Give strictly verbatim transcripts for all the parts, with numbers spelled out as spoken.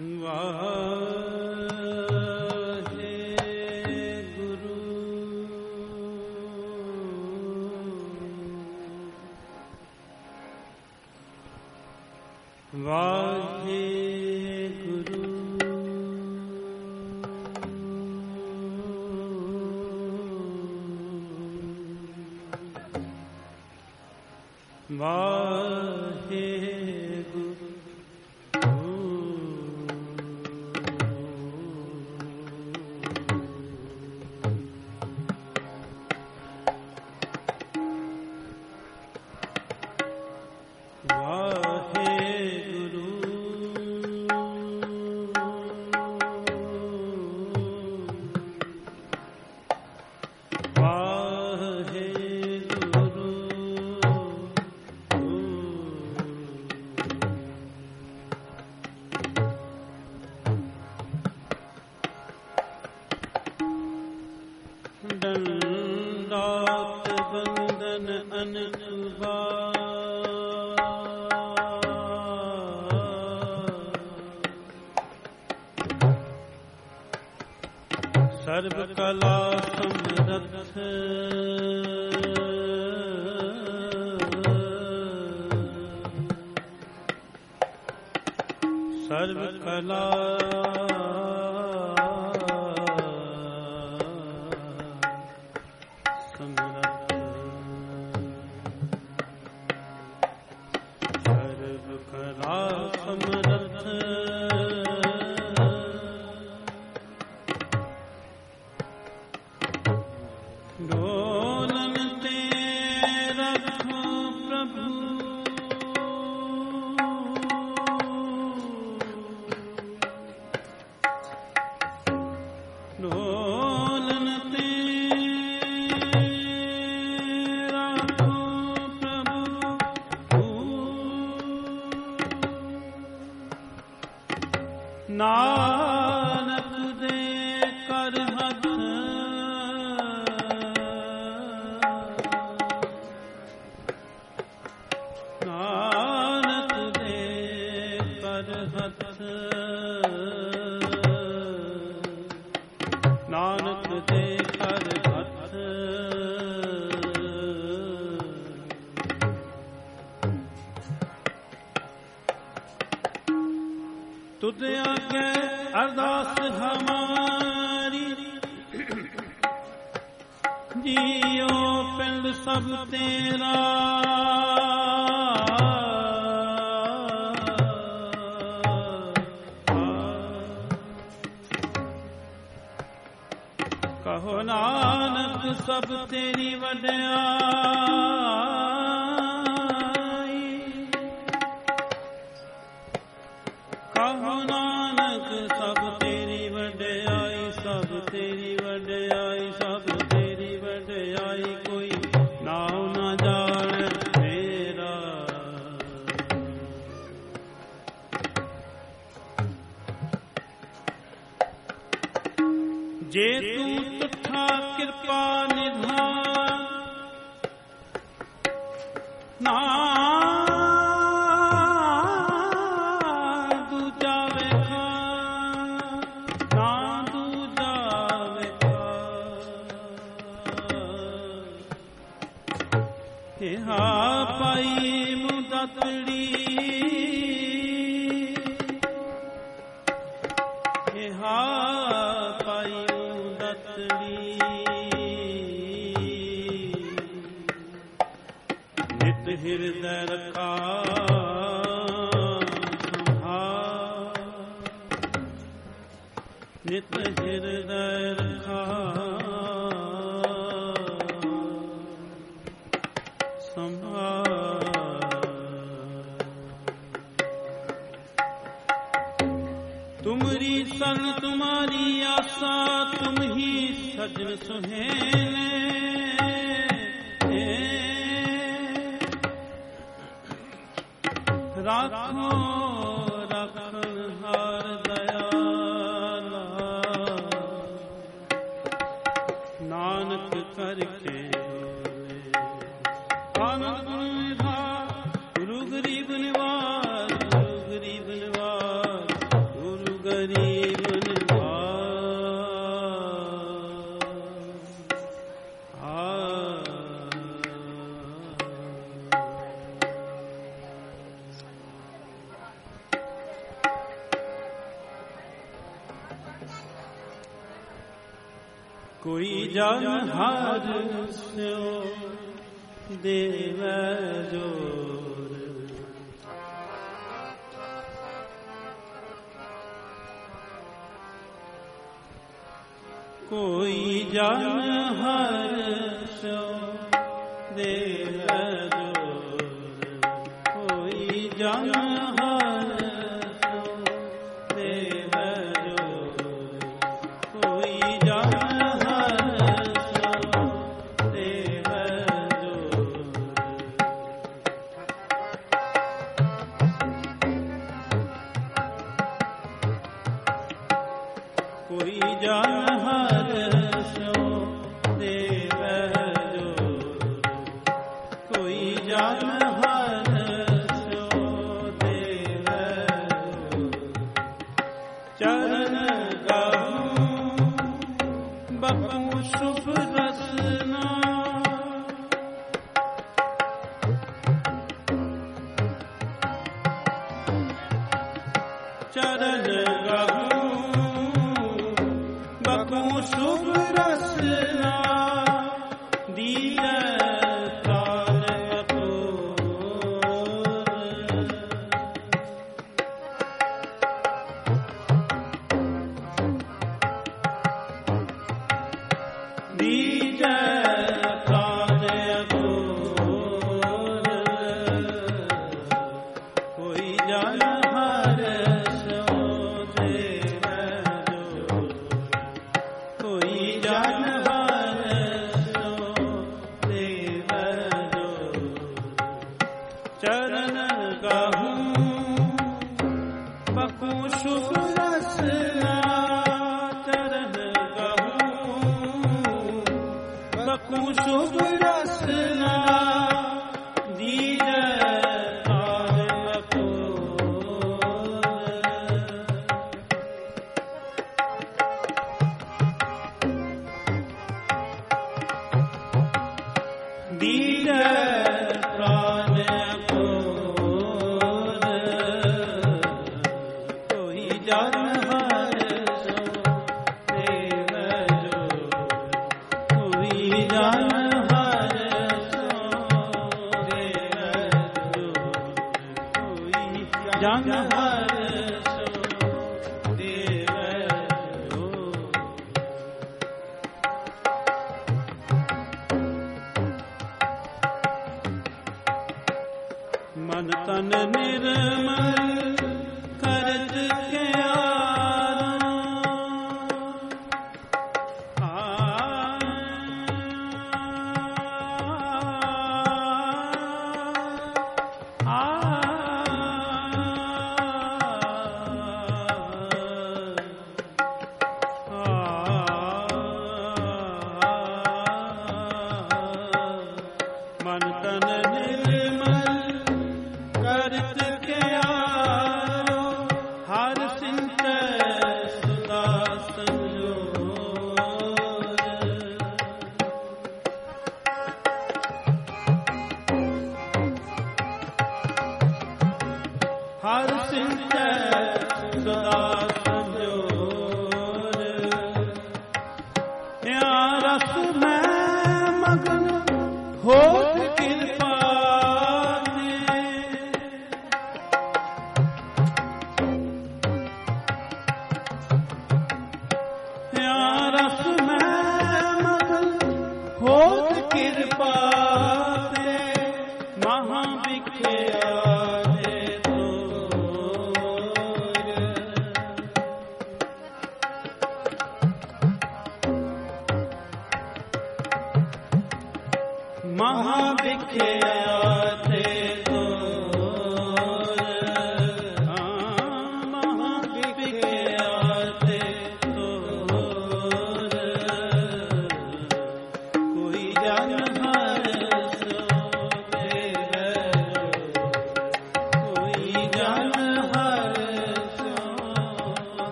ਸਰਬ ਕਲਾ ਸਮਰੱਥ ਸਰਬ ਕਲਾ ਸਮਰੱਥ ਸਰਬ ਕਲਾ ਸਮਰੱਥ ਡੋਲਨ ਤੇ ਰੱਖੋ ਪ੍ਰਭੂ ਡੋਲਨ ਤੇ ਰੱਖੋ ਪ੍ਰਭੂ ਨਾਨਕ ਦੇ ਕਰ ਹੱਥ ਨਾਨਕ ਦੇ ਕਰ ਹੱਥ ਨਾਨਕ ਦੇ ਕਰ ਹੱਥ ਤੁਧ ਆਗੇ ਅਰਦਾਸ ਹਮਾਰੀ ਜੀਓ ਪਿੰਡ ਸਭ ਤੇਰਾ ਕਹੋ ਨਾਨਕ ਸਭ ਤੇਰੀ ਵਡਿਆਈ ਕਹੋ ਨਾਨਕ ਸਭ ਤੇਰੀ ਵਡਿਆਈ ਸਭ ਤੇਰੀ ਵਡਿਆਈ ਸਭ ਤੇਰੀ ਵਡਿਆਈ ਕੋਈ ਨਾਉ ਨਾ ਜਾਣੈ ਮੇਰਾ ਜੇ ਤੂੰ ਤੁਠਾ ਕਿਰਪਾ ਨਿਧਾਨ ਨਾ ਦੂਜਾ ਵੇਖਾ ਨਾ ਦੂਜਾ ਵੇਖਾ ਕਿਹਾ ਪਾਈ ਮੁਦਤੜੀ ਕਿਹਾ ਪਾਈ ਨਿਤ ਹਿਰਦੈ ਰਖਾ ਸੰਭਾਲ ਨਿਤ ਹਿਰਦੈ ਰਖਾ ਸੰਭਾਲ ਤੁਮਰੀ ਸਰਨ ਤੁਮਾਰੀ ਆਸਾ ਤੁਮ ਹੀ ਸਜਨ ਸੁਹੇਲੇ ਰਾਖੋ ਰਖਣ ਹਾਰ ਦਇਆਲਾ ਨਾਨਕ ਕਰਕੇ ਆਨੰਦ ਗੁਰੂ ਗੁਰੂ ਗਰੀਬ ਨਿਵਾਸ ਗੁਰੂ ਗਰੀਬ ਨਿਵਾਸ ਗੁਰੂ कोई जान हार स्यो देव जोर, कोई जान हार स्यो देव जोर, कोई जान हार स्यो देव जोर, कोई जान मन तन निर्मल करत के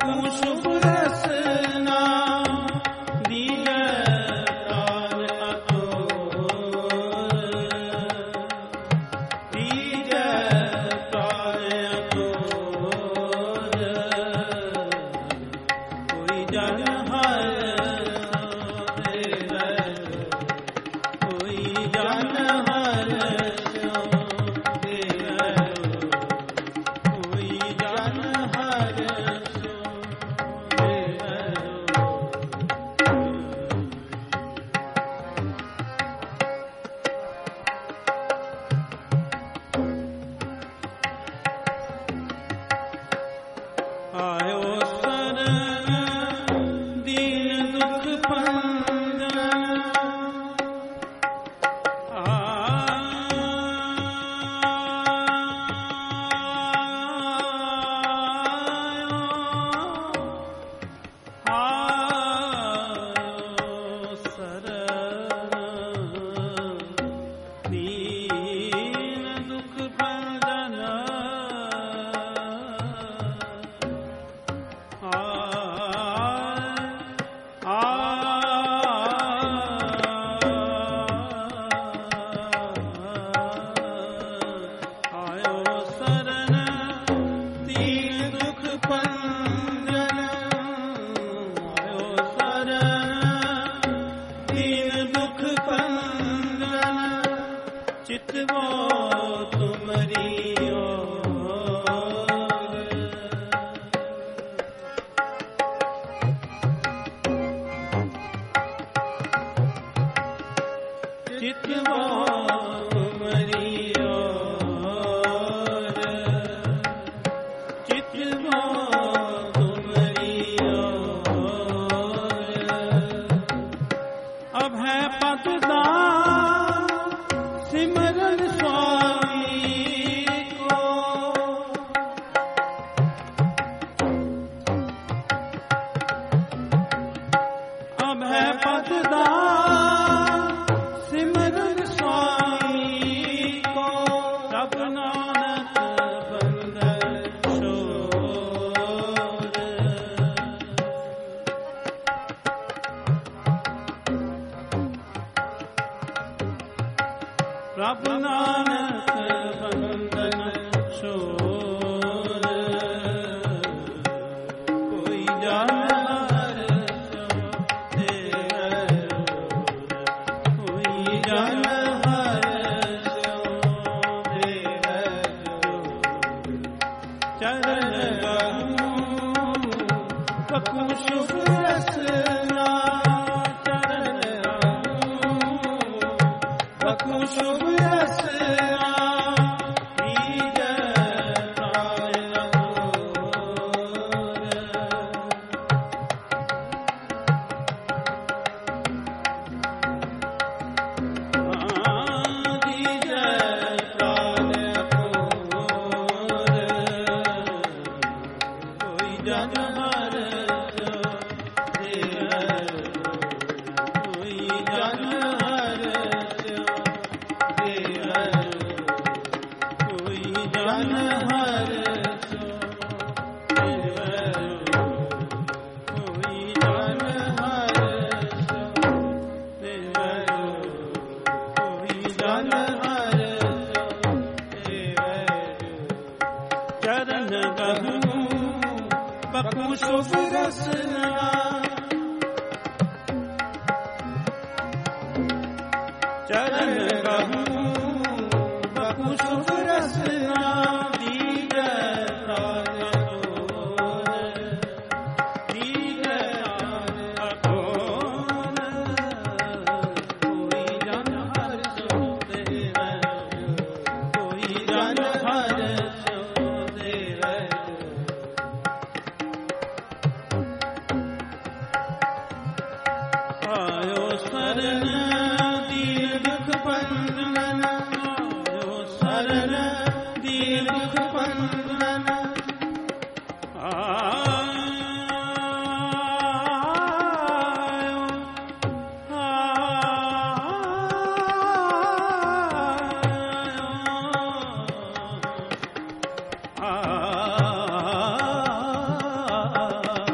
बकूं शुभ रसना दीजे प्राण अतोर दीजे प्राण अतोर कोई जन हर कोई जन हर प्रभु नानक बंदन शोर कोई जन हर कोई जन हर चरण बकूं शुभ रसना बकूं शुभ रसना दीजे प्राण अतोर दीजे प्राण अतोर कोई जन हर कोई जन हर कोई जन हर कोई जन हर कोई जन हर चरण गहूं बकूं शुभ रसना चरण गहूं बकूं शुभ रसना दीजे प्राण अतोर दीजे प्राण अतोर कोई जन हर सो देवै कोई जन हर सो देवै आयो शरण दीन दुख बंधन आयो शरण दीन दुख बंधन आयो आयो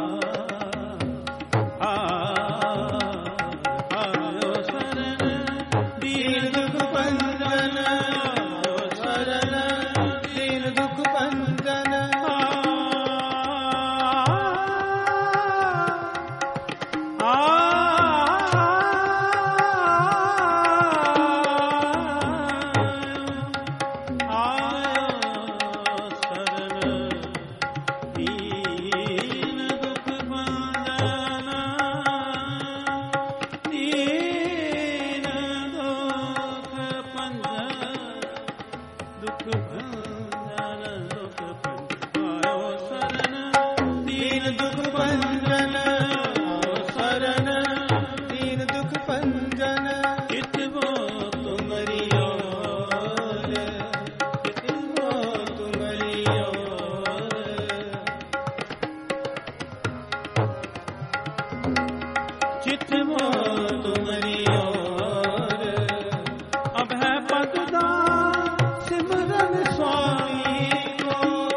सिमो तुम्हारी ओर। अब है पतदा सिमरन स्वामी को,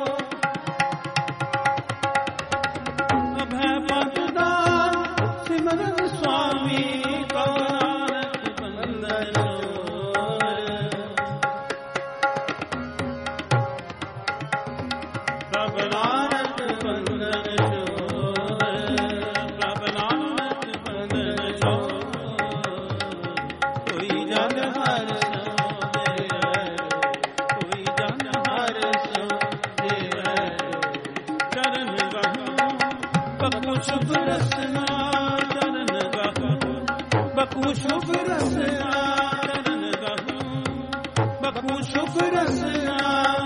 अब है पतदा सिमरन स्वामी को। नानक बंदन प्रभ नानक बंदन प्रभ नानक बंदन कोई जन हर सो मेरे, कोई जन हर सो मेरे। चरण गहु बकु शुभ रसना, चरण गहु बकु शुभ रसना, चरण गहु बकु शुभ रसना।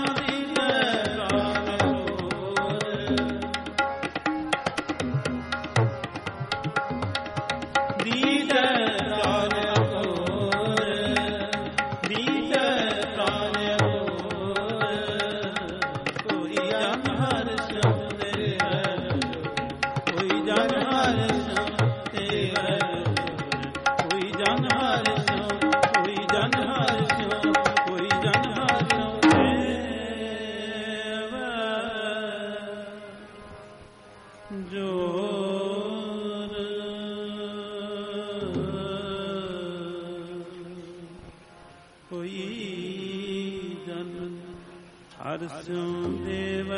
हर स्यो देव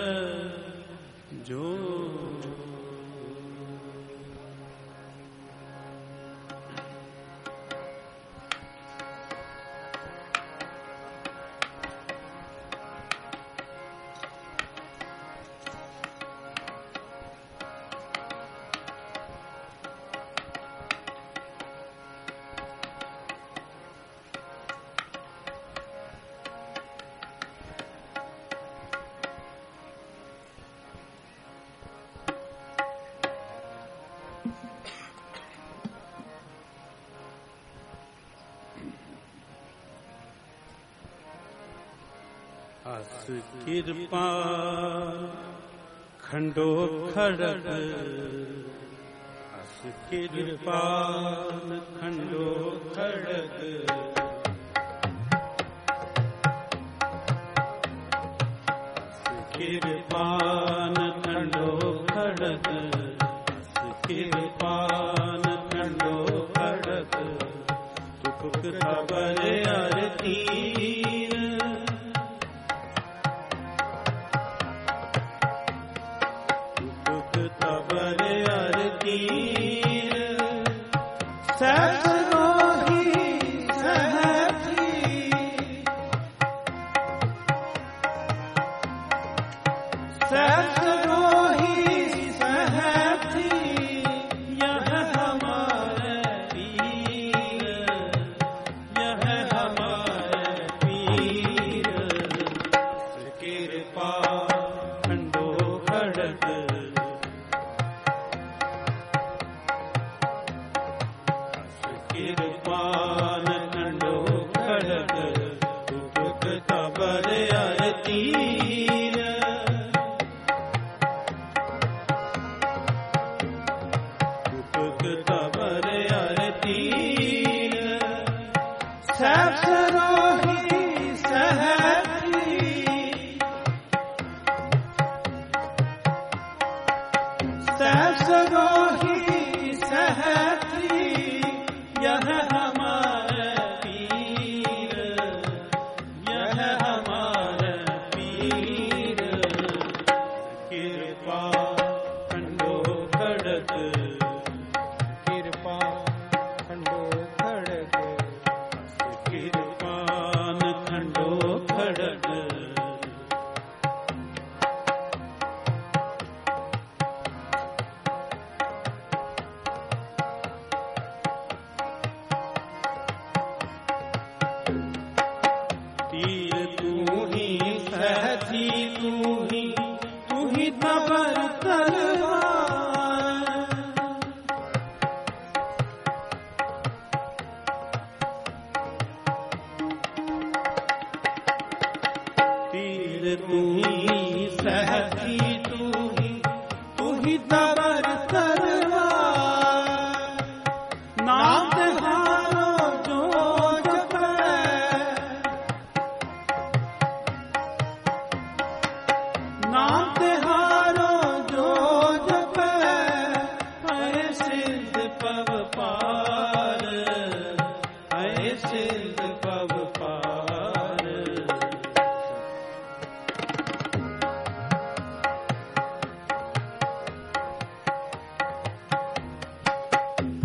जो अस कृपा खंडो खड़ग, अस कृपा खंडो खड़ग। अस कृपान खंडो खड़ग, अस कृपान खंडो खड़ग। तुक खबर अरती Say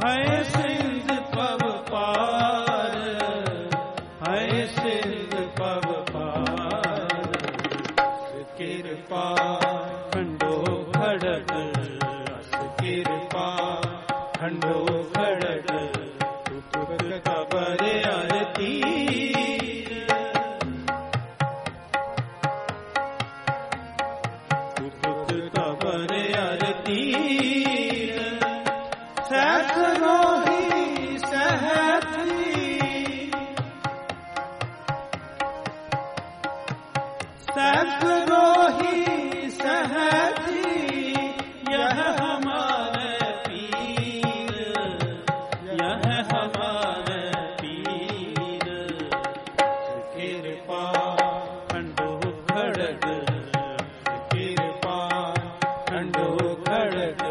है सिंध पव पार, है सिंध पव पार, कृपा खंडो खड़ग, कृपा खंडो खड़ग, तुक कबर आरती, तुक कबर आरती, सहस्रोही सहती, सहस्रोही सहती, यह हमारे पीर, यह हमारे पीर, कृपा खंडो खड़ग, कृपा खंडो खड़ग,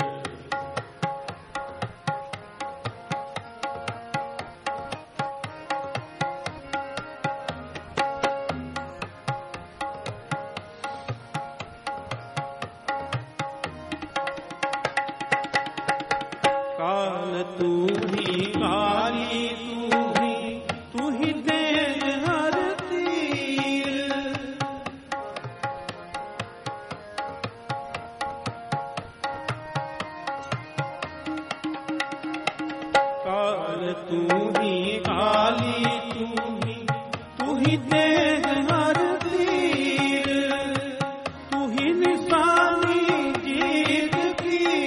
काल तू ही काली, तू ही तू ही देव हर तीर, काल तू ही काली, तू ही तू ही देव हर तीर, तू ही निशानी जीत की,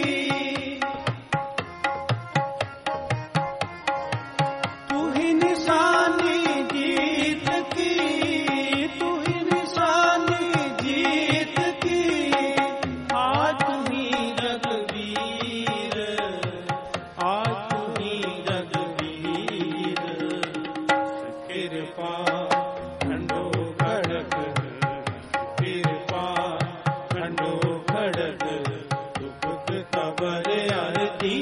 तू ही निशानी जीत की, तू ही निशानी जीत की, आज तू ही रघुवीर, आज तू ही रघुवीर, कृपा खंडो खड़ग, कृपा खंडो खड़ग, तुक कबर आरती,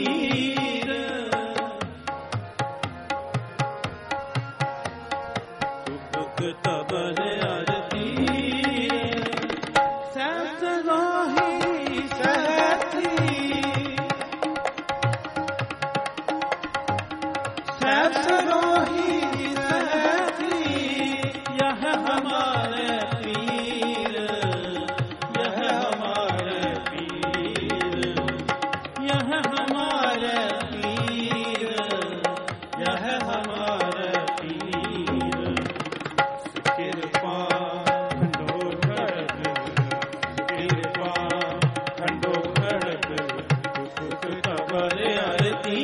तुक कबर आरती, सहस्रोही सहती, सहस्रोही सहती, यह हमारे पीर, यह हमारे पीर, यह हमारे पीर, यह हमारे पीर, कृपा खंडो खड़ग, कृपा खंडो खड़ग, तुक कबर आरती,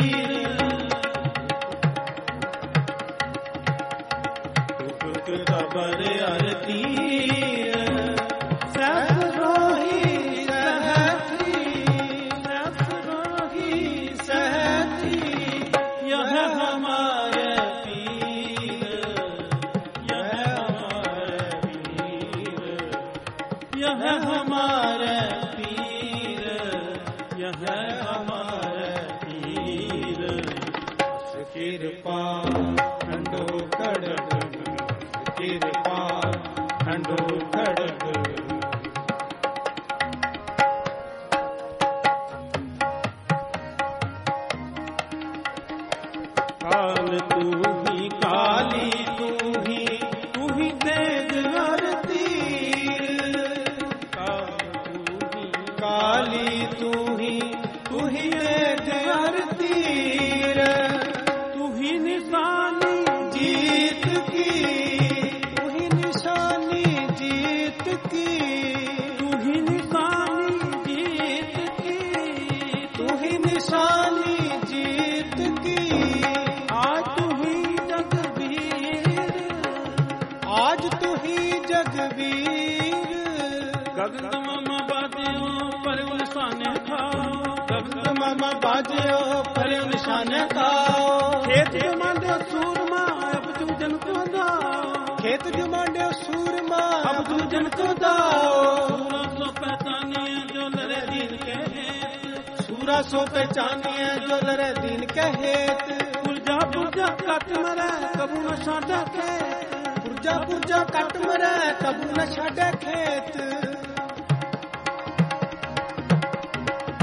तुक कबर आरती, सहस्रोही सहती, सहस्रोही सहती, यह हमारे पीर, यह हमारे पीर, यह हमारे पीर, यह हमारे पीर, कृपा खंडो खड़ग, कृपा खंडो खड़ग, काल तू ही काली, तू ही तू ही तेज हर तीर, काल तू ही काली, तू ही तू ही तेज हर तीर, तू ही निशानी जीत की, तू ही निशानी जीत की, तू ही निशानी जीत की, तू ही निशानी जीत की, आज तू ही जगवीर, आज तू ही जगवीर, गगन मम बाजो पर निशाने खाओ, गगन मम बाजो पर निशाने खाओ, खेत जमांदो सूरमा अब तू जन को दाओ, खेत जमांदो सूरमा अब तू जन को दाओ, सूरा सो पहचानिए जो लरे दीन के हेत, सूरा सो पहचानिए जो लरे दीन के हेत, पुरजा पुरजा कट मरे कबू न छाड़े खेत, पुरजा पुरजा कट मरे कबू न छाड़े खेत,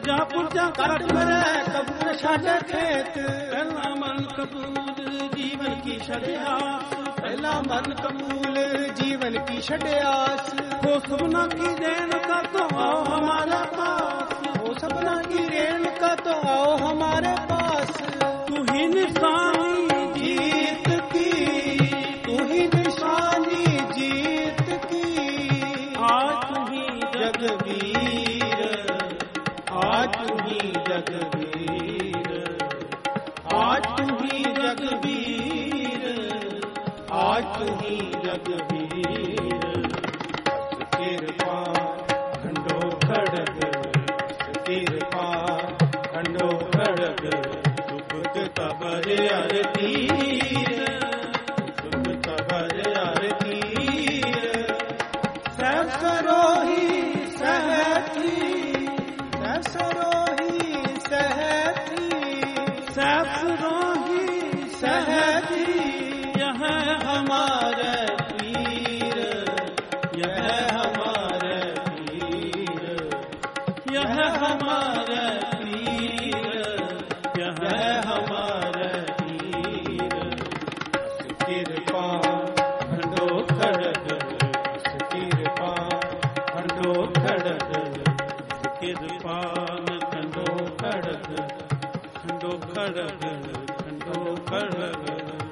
ਪੁਰਜਾ ਪੁਰਜਾ ਕੱਟ ਮਰੈ ਕਬੂਲ ਛੱਡ ਖੇਤ। ਪਹਿਲਾ ਮਨ ਕਬੂਲ ਜੀਵਨ ਕੀ ਛੜਿਆਸ, ਪਹਿਲਾ ਮਨ ਕਬੂਲ ਜੀਵਨ ਕੀ ਛੜਿਆਸ। ਹੋ ਸਭਨਾ ਕੀ ਦੇਣ ਕਾ ਤੋ आओ हमारे पास, हो सपना की रेणुका तो आओ हमारे पास। तू ही निशानी जीत की, तू ही निशानी जीत की। आज तू ही जगवीर, आज तू ही जगवीर, आज तू ही जगवीर, आज तू ही जगवीर। कृपा खंडो खड़ग, कृपा खंडो खड़ग, सुख तबर अरतीर, सुख तबर अरतीर। सब सरोही सहती, सब सरोही सहती, सब रोही सहती। यह हमारे पीर, यह हमारे पीर, यह हमारे पीर, यह हमारे पीर। कृपा खंडो खड़ग, कृपा खंडो खड़ग, कृपा खंडो खड़ग, खंडो खड़ग, खंडो खड़ग।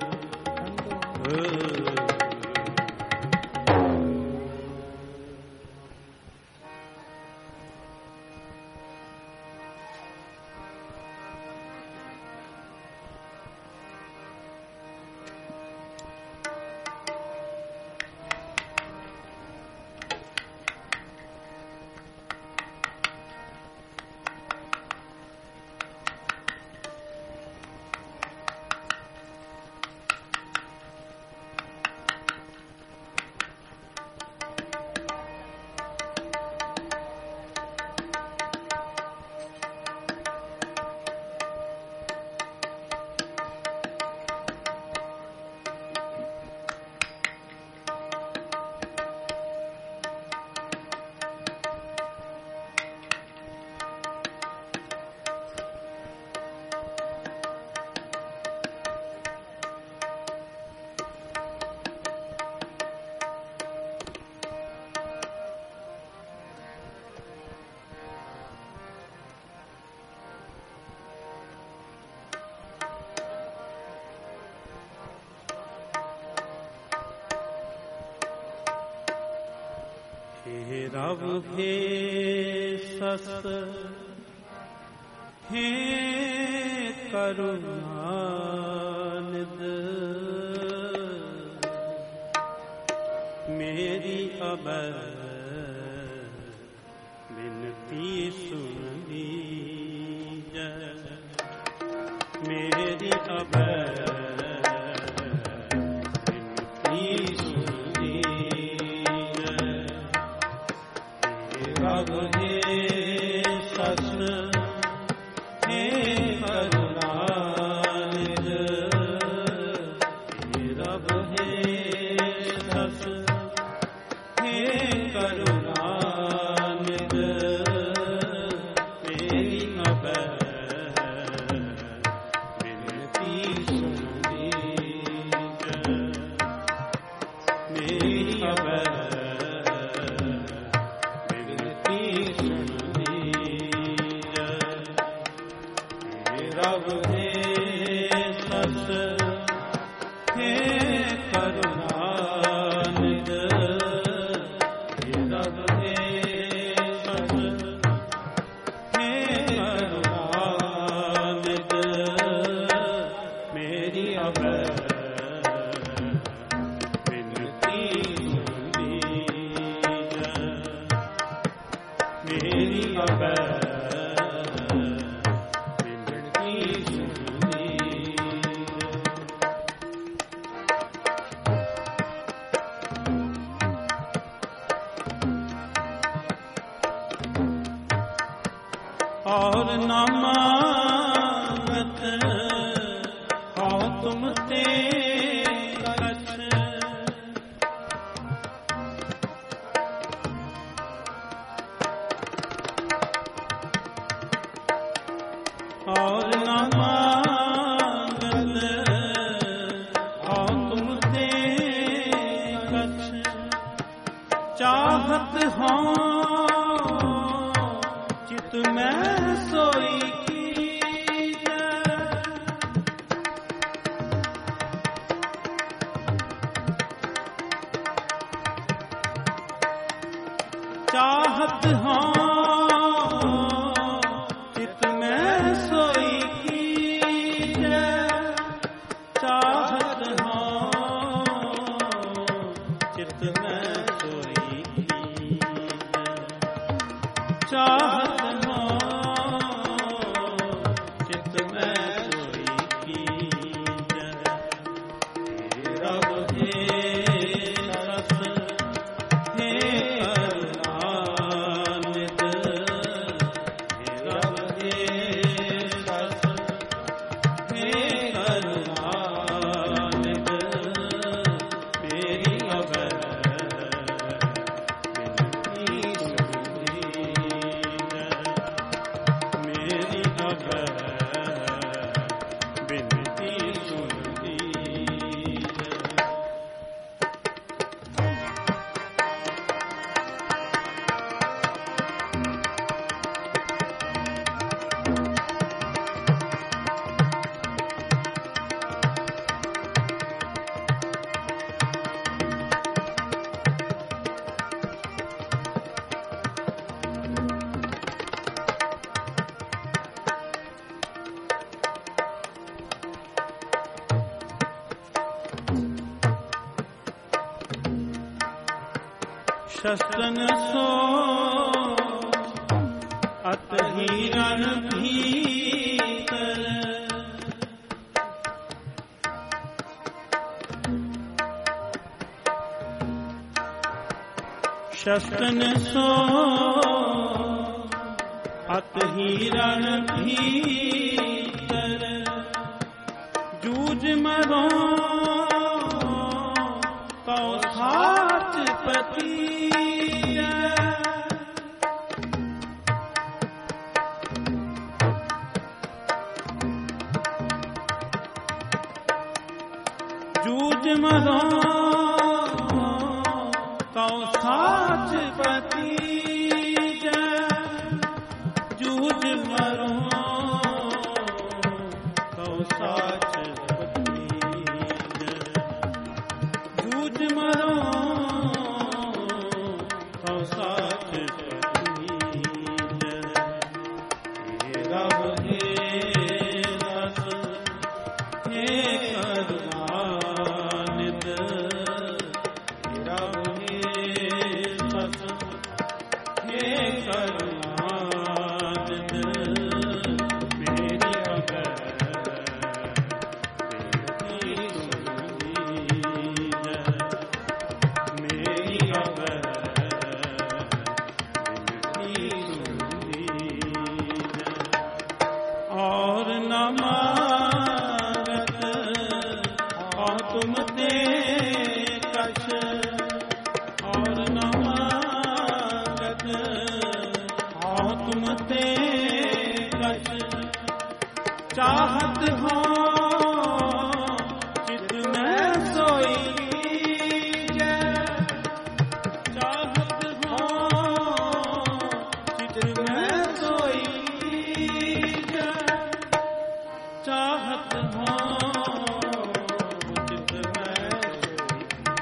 हे रब हे सस हे करुणानिध, मेरी अब विनती सुन लीजै, मेरी अब विनती सुन लीजै। रब हे सस हे करुणानिध, हे रब हे सस हे करुणानिध, तेरी अब विनती सुन लीजै, मेरी अब रब हे सस हे करुणानिध, हे रब हे सस हे करुणानिध, मेरी अब विनती सुन लीजै, मेरी अब और न मांगत हो तुम ते कछ, और न मांगत और तुमसे कछ चाहत हो चित में सोई कीजै। चाहत हो चित में सोई कीजै। चाहत हो चित में सोई कीजै। चाहत हो चित में सोई कीजै। हे रब हे रस हे करुणानिध। हे रब हे रस हे करुणानिध। मेरी अगर मेरी अगर बिनती सुन लीजै। शस्त्रन सो अतहीरन भीतर। शस्त्रन सो अतहीरन भीतर। जूझ मरो कौ साच पति। जूझ मरो कौ साच पति। जूझ मरो कौ साच पति। जूझ मरो कौ साच पति। हे रब हे रस हे करुणानिध। हे रब हे रस हे करुणानिध। मेरी अगर बिनती सुन लीजै। मेरी अगर बिनती सुन लीजै। और न मांगत और तुमसे कछ। और न मांगत और तुमसे कछ चाहत हो चित में सोई कीजै। चाहत हो चित में सोई कीजै। चाहत हो चित में सोई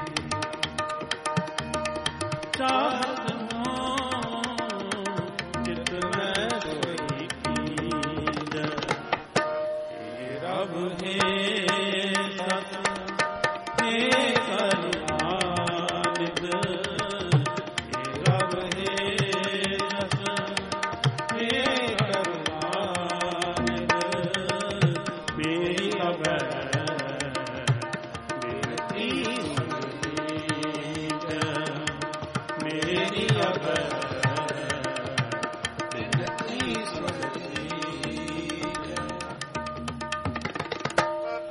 कीजै। चाहत हो चित में सोई कीजै। हे रब हे रस हे करुणानिध। हे रब हे रस हे करुणानिध। मेरी अगर बिनती सुन लीजै। मेरी अगर बिनती सुन लीजै।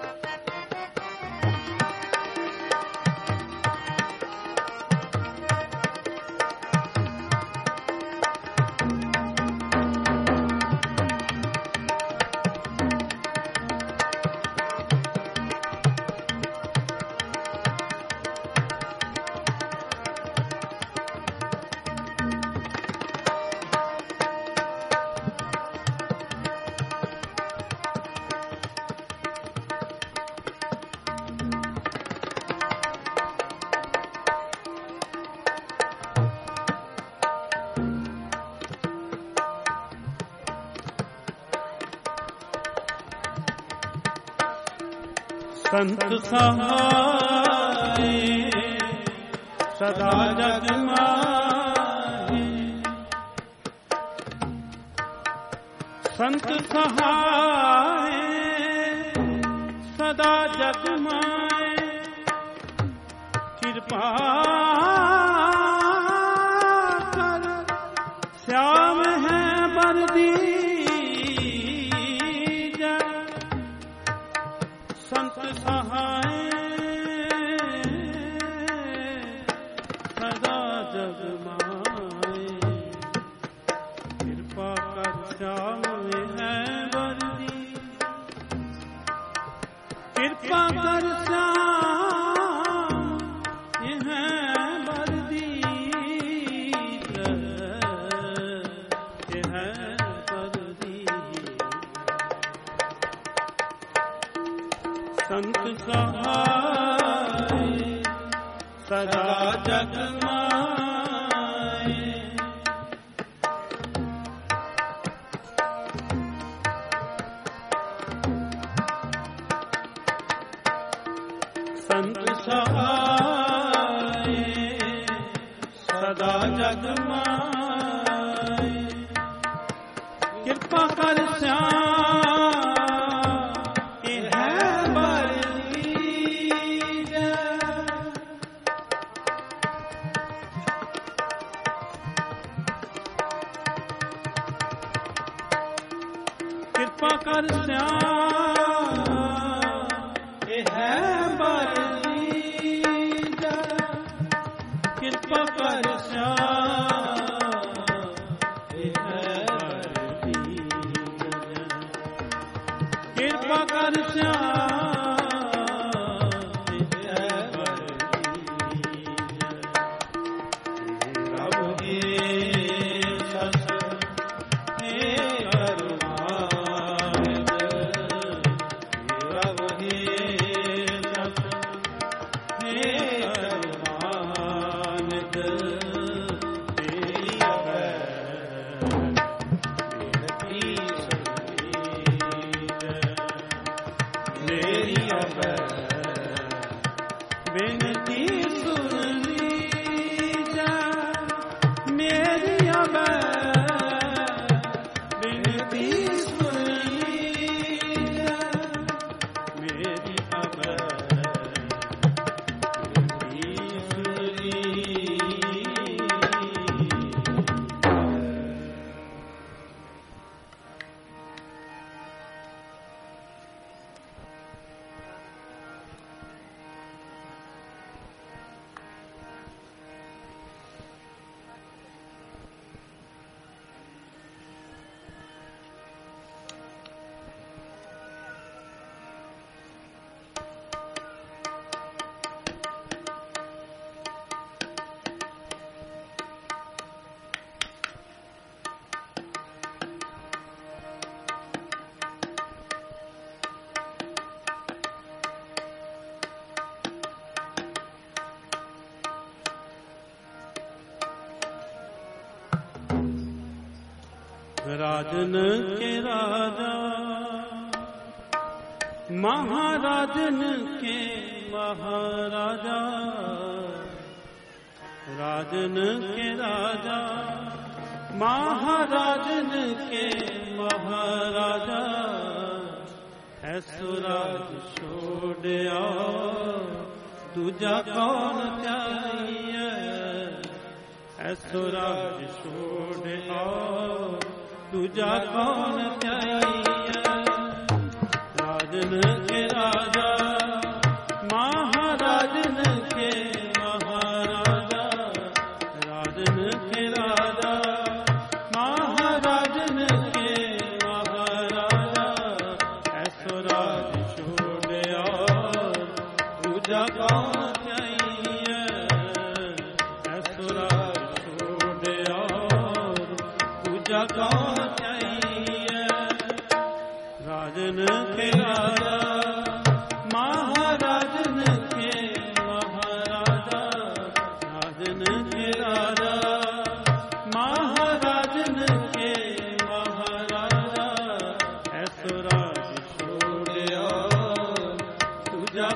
संत सहाय सदा जग माहे, संत सहाय सदा जग माहे, कृपा कर श्याम है बरदी जय, संत सहाय सदा जग माहे, कृपा कर श्याम है बरदी, कृपा कर श्याम है बरदी है बरदी, संत सहाय सदा जग माहे, संत सहाय सदा जग माहे, कृपा कर श्याम है बरदी जय, कृपा कर श्याम है बरदी जय, कृपा कर श्याम है बरदी जय, कृपा कर श्याम है बरदी जय, प्रभु हे सस हे करुणानिध, प्रभु हे सस हे करुणानिध, तेरी अभय विनती सुनी जय, मेरी अभय विनती सुनी जय, मेरी अभय विनती सुनी जय, मेरी अभय विनती सुनी। राजन के राजा महाराजन के महाराजा, राजन के राजा महाराजन के महाराजा, ऐसो राज छोड़या दूजा कौन चाहिए, ऐसो राज छोड़या दूजा कौन चाहिए, राजन के राजा महाराजन के महाराजा, राजन के राजा महाराजन के महाराजा, ऐसो राज छोड़या दूजा कौन चाहिए, ऐसो राज छोड़या दूजा कौन चाहिए, राजन के राजा महाराजन के महाराजा, राजन के राजा महाराजन के महाराजा, ऐसो राज छोड़या दूजा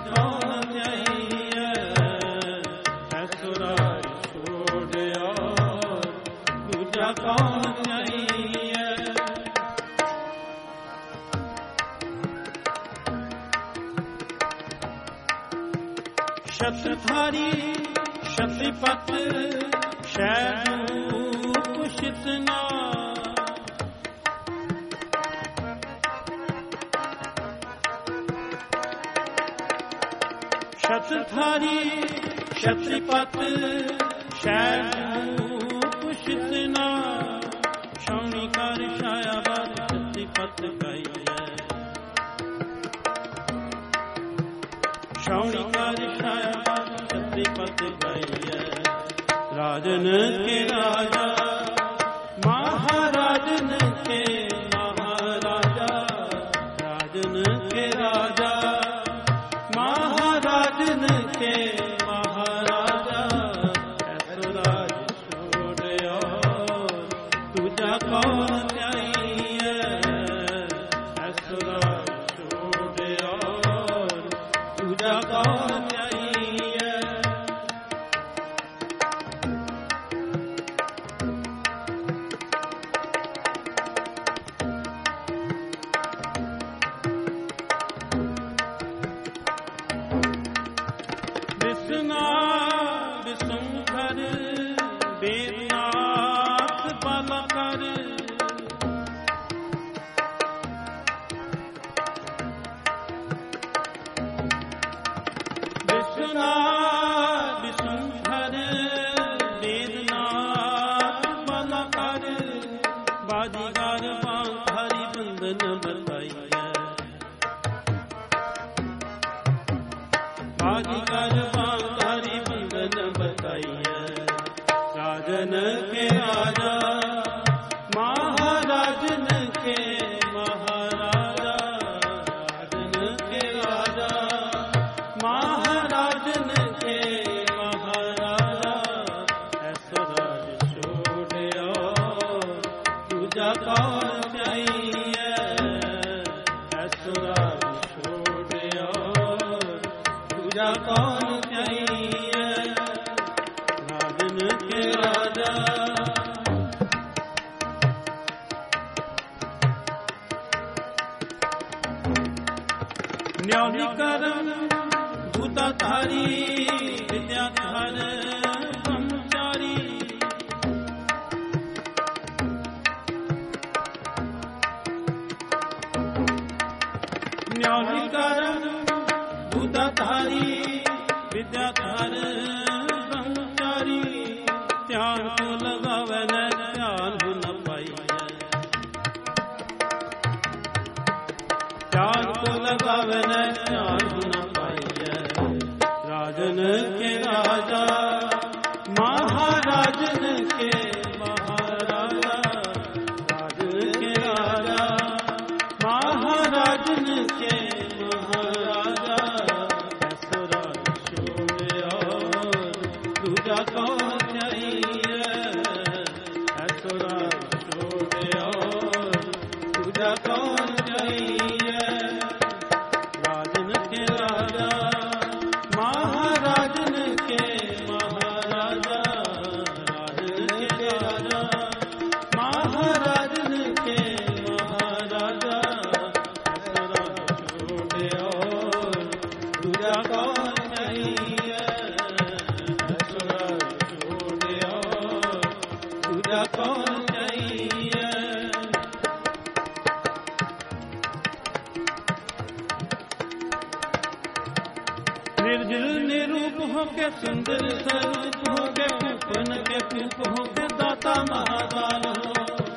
शतधारी शतिपत शैलू कुशितना शतधारी शतिपत शैलू कुशितना शौनिकार छायावर शतिपत गई शौनिकार छायावर शतिपत गई राजन के राजा महाराजन के महाराजा राजन के राजा महाराजन के महाराजा ऐसो राज छोड़ो तुझा कौन चाहिए ऐसो राज छोड़ो तुझा कौन चाहिए विष्णा विशंकर वेदनाथ बलकर विष्णा विशंकर वेदनाथ बलकर बाजीगर हरि बंधन बताइए बाजीगर हरि बंधन बताइए राजन के राजा महाराजन के महाराजा राजन के राजा महाराजन के महाराजा ऐसो राज छोड़ो तुझा कौन चाहिए ऐसो राज छोड़ो तुझा कौन चाहिए राजन के राजा न्यायिकरण भूताधारी विद्याधर ब्रह्मचारी न्यायिकरण भूताधारी विद्याधर ब्रह्मचारी ध्यान को लगावे न ध्यान हो न पाइए ध्यान को लगावे न ध्यान हो न पाइए राजन के राजा महाराजन के महाराजा राजन के राजा महाराजन के महाराजा ऐसो राज छोड़ो तुझा कौन चाहिए ऐसो राज छोड़ो तुझा कौन चाहिए राजन के राजा महाराजन के महाराजा राजन के राजा महाराजन के महाराजा ऐसो राज छोड़ो तुझा कौन चाहिए ऐसो राज छोड़ो तुझा कौन चाहिए निर्जल निरूप हो के सुंदर स्वरूप हो के पूपन के पूप हो के दाता महादान हो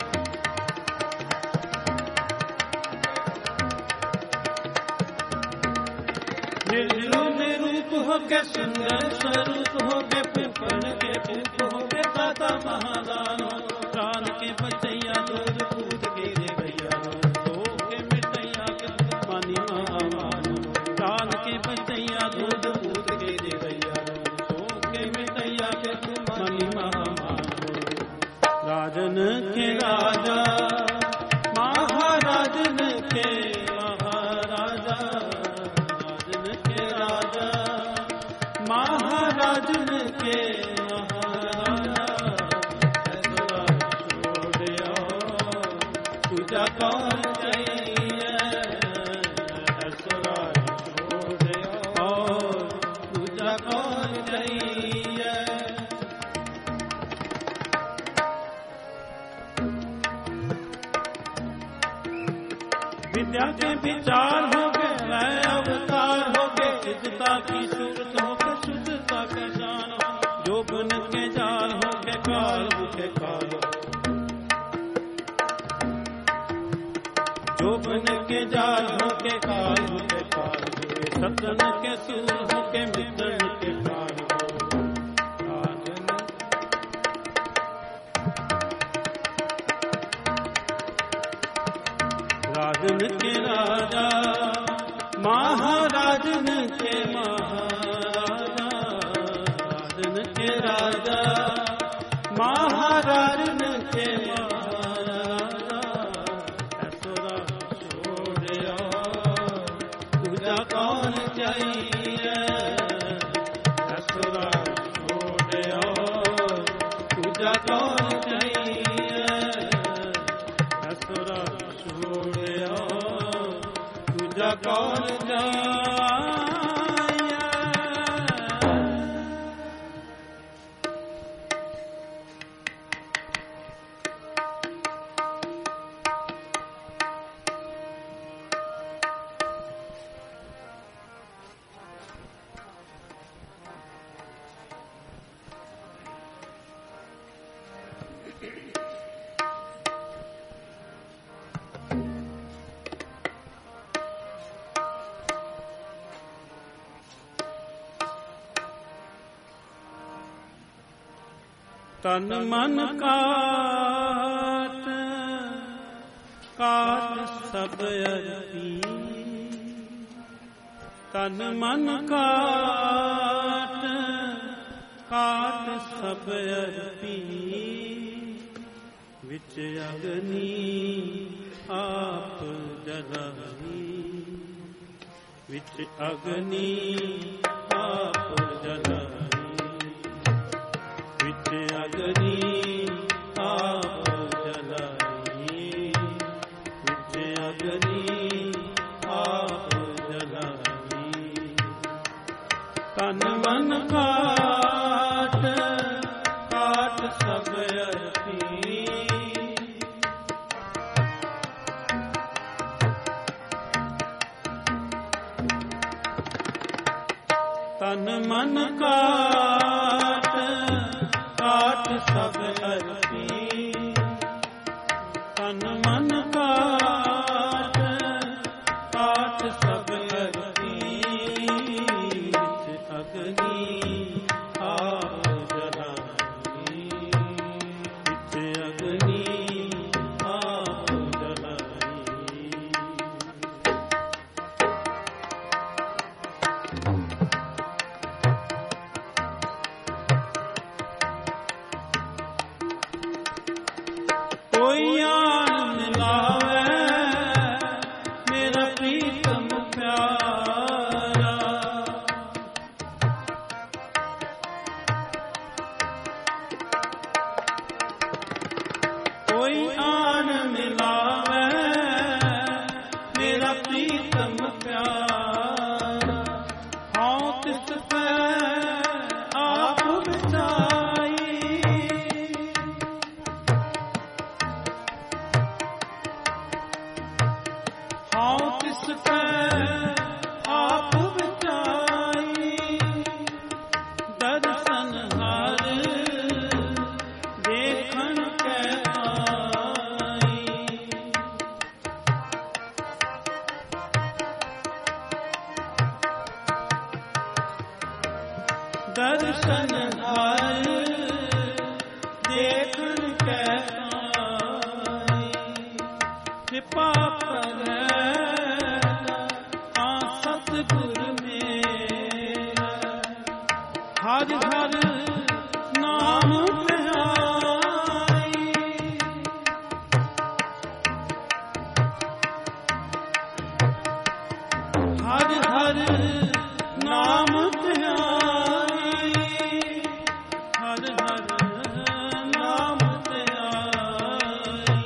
निर्जल निरूप हो के सुंदर स्वरूप हो के पूपन के पूप हो के दाता महादान हो प्राण के बचैया दूध कूद के रे भैया हो के मिटैया के मानी महामान प्राण के बचैया दूध कूद के रे भैया हो के मिटैया के मानी महामान राजन के राजा महाराजन के महाराजा राजन के राजा महाराजन के महाराजा ऐसो राज छोड़ो के विचार हो गए, वह अवतार हो गए, शुद्धता की सूरत हो गए, शुद्धता का जान हो, जोबन के जाल हो गए, काल के काल, जोबन के जाल हो के काल के काल, सतन के सूर हो के मित्रन के प्राण हो, राजन के राजा महाराजन के महाराजा, राजन के राजा महाराजन के महाराजा, ऐसोरा छोड़िया तुझा कौन चाहिए, ऐसोरा छोड़िया तुझा कौन चाहिए, ऐसोरा छोड़िया तुझा कौन चाहिए। तन मन काट काट सब अर्पी, तन मन काट काट सब अर्पी, विच अग्नि आप जलाई, विच अग्नि आप जलाई, विच अग्नि आप जलाई, विच अग्नि आप जलाई, तन मन काट काट सब अर्पी, तन मन काट काट सब अर्पी, तन मन काट काट सब अर्पी, विच अग्नि आप जलाई, विच अग्नि आप जलाई। कोई आन मिलावे मेरा प्रीतम प्यारा, कोई आन मिलावे मेरा प्रीतम प्यारा, हाँ तिस पे आप बिछाई, हाँ तिस पे आप बिछाई, दर्शन हार देखन के आई, दर्शन हार देखन के आई, कृपा पर सतगुर मेरा, हर हर नाम ध्याई, हर हर नाम ध्याई, हर हर नाम ध्याई,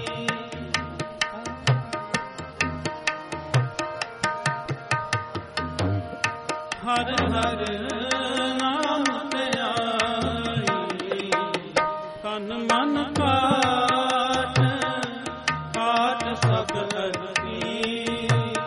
हर हर नाम ध्याई, तन मन काट काट सब अर्पी,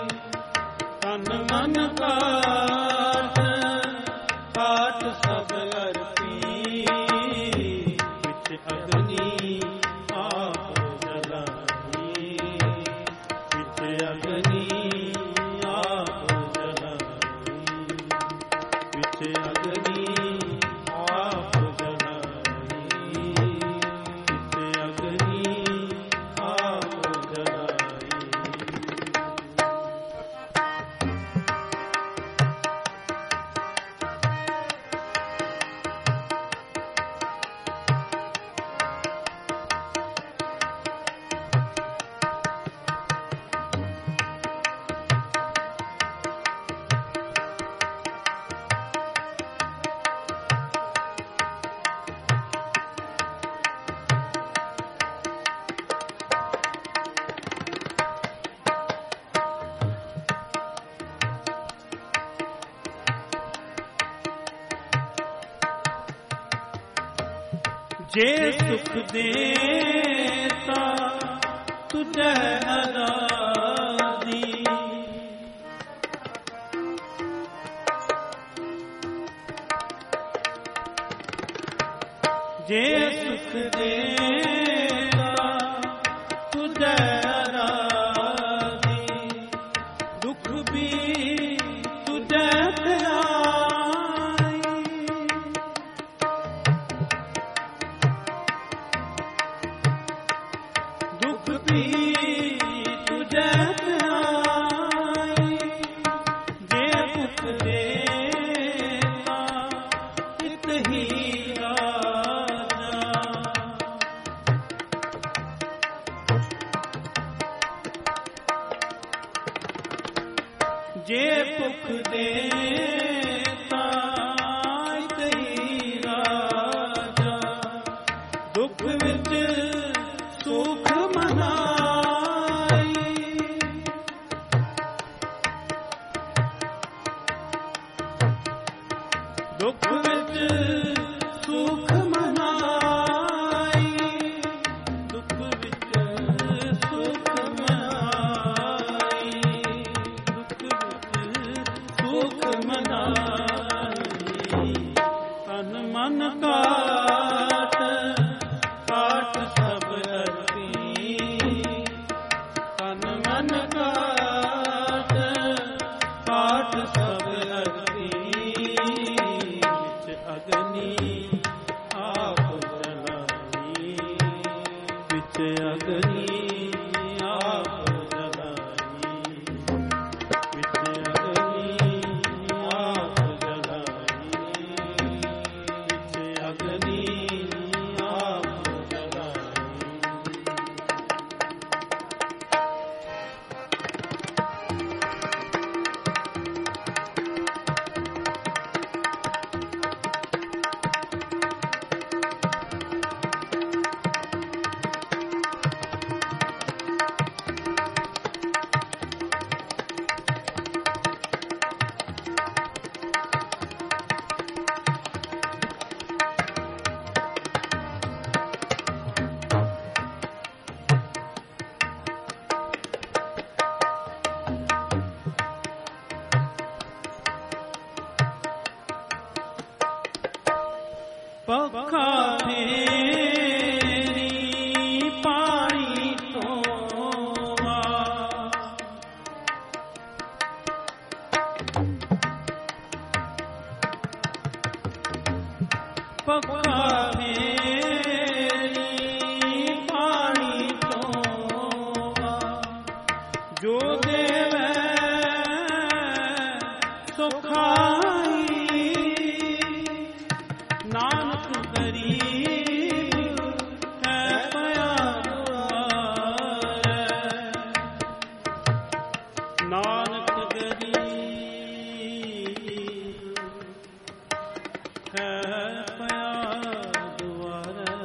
ਜੇ ਸੁਖ ਦੇਤਾ ਤੁਝੈ ਅਰਾਧੀ, ਜੇ ਸੁਖ ਦੇਤਾ ਤੁਝੈ ਅਰਾਧੀ, ਦੁਖ ਵੀ ਤੁਝੈ ਧਿਆਈ, ਦੁਖ ਵੀ ਤੁਝੈ ਧਿਆਈ, ਜੇ ਭੁਖ ਦੇਤਾ ਤਿਤ ਹੀ ਜੇ ਭੁਖ ਦੇਤਾ ਤਈ ਰਾਜਾ, ਦੁਖ ਵਿੱਚ ਸੁਖ ਮਨਾਈ, ਦੁਖ ਵਿੱਚ ਸੁਖ ਮਨਾਈ, ਦੁਖ ਵਿੱਚ ਸੁਖ ਮਨਾਈ, ਸੁਖ ਮਨਾਈ, ਤਨ ਮਨ ਕਾਟ ਕਾਟ ਸਭ ਅਰਪੀ, ਤਨ ਮਨ ਕਾਟ ਕਾਟ ਸਭ ਅਰਪੀ, ਵਿੱਚ ਅਗਨੀ ਆਪ ਜਲਾਈ, ਵਿੱਚ ਅਗਨੀ ਆਪ ਜਲਾਈ, ਵਿੱਚ ਅਗਨੀ ਆਪ ਜਲਾਈ, ਵਿੱਚ ਅਗਨੀ ਆਪ ਜਲਾਈ। ਪੱਖਾ ਮੇਰੀ ਪਾਣੀ ਧੋਵਾ, ਪੱਖਾ ਮੇਰੀ ਪਾਣੀ ਧੋਵਾ, ਜੋ ਦੇਵੈ ਸੋ ਖਾਈ, ਨਾਨਕ ਗਰੀਬ ਹੈ ਪਿਆ ਦੁਆਰੈ, ਨਾਨਕ ਗਰੀਬ ਹੈ ਪਿਆ ਦੁਆਰੈ,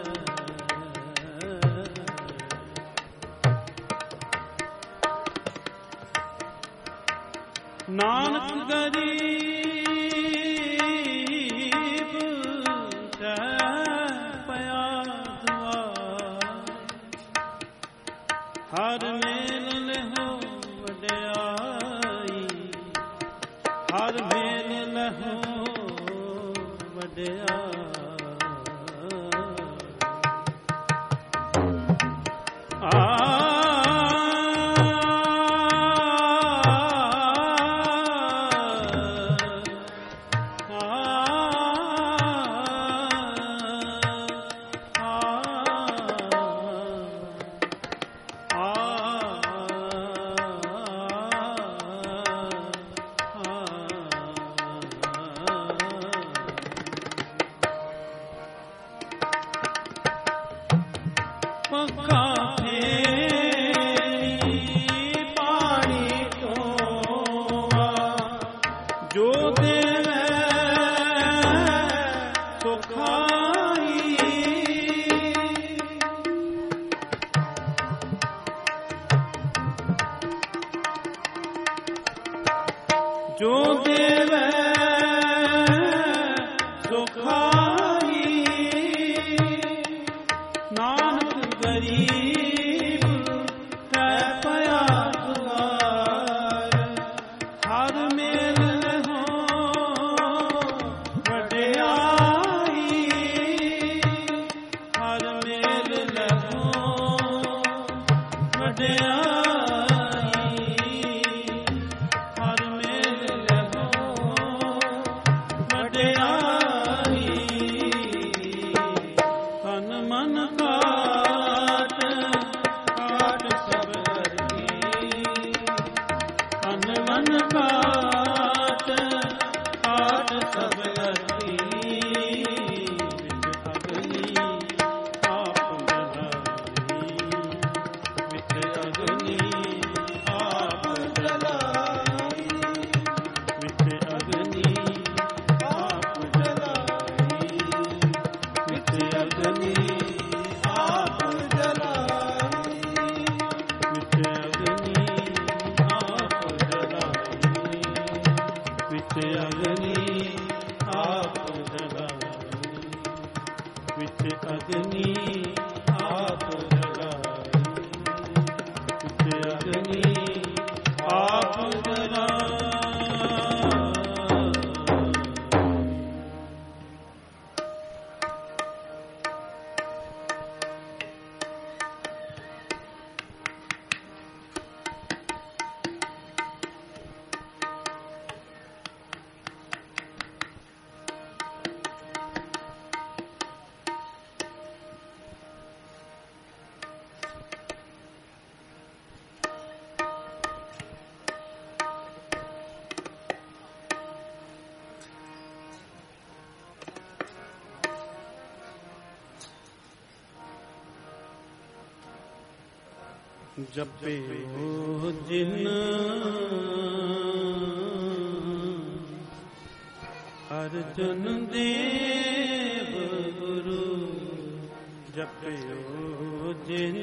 ਨਾਨਕ ਗਰੀਬ ਪਿਆ ਦੁਆਰ, ਹਰ ਮੇਲ ਲਹੋ ਵਡਿਆਈ, ਹਰ ਮੇਲ ਲਹੋ ਵਡਿਆਈ, ਆ ਪੱਖਾ ਮੇਰੀ ਪਾਣੀ ਧੋਵਾ, ਜੋ ਦੇਵੈ ਸੋ ਖਾਈ, ਜੋ ਦੇਵੈ ਸੋ ਖਾਈ, मन काट काट सब अति अग्नि आप जलाई विच अग्नि आप जलाई विच अग्नि आप जलाई विच अग्नि आप जलाई विच अग्नि आप जलाई विच अग्नि आप जलाई विच अग्नि आप जलाई विच अग्नि आप जलाई। जपे ओ जिन अर्जुन देव गुरु जपे ओ जिन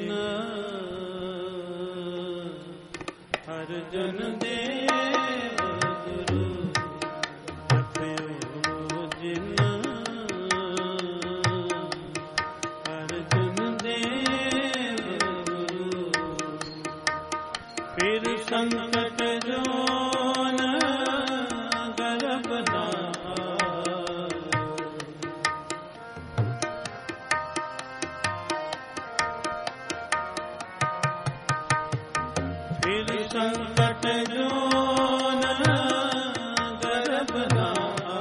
अर्जुन देव गुरु जपे ओ जिन अर्जुन देव फिर संकट जोन गर्भ ना फिर संकट जोन गर्भ ना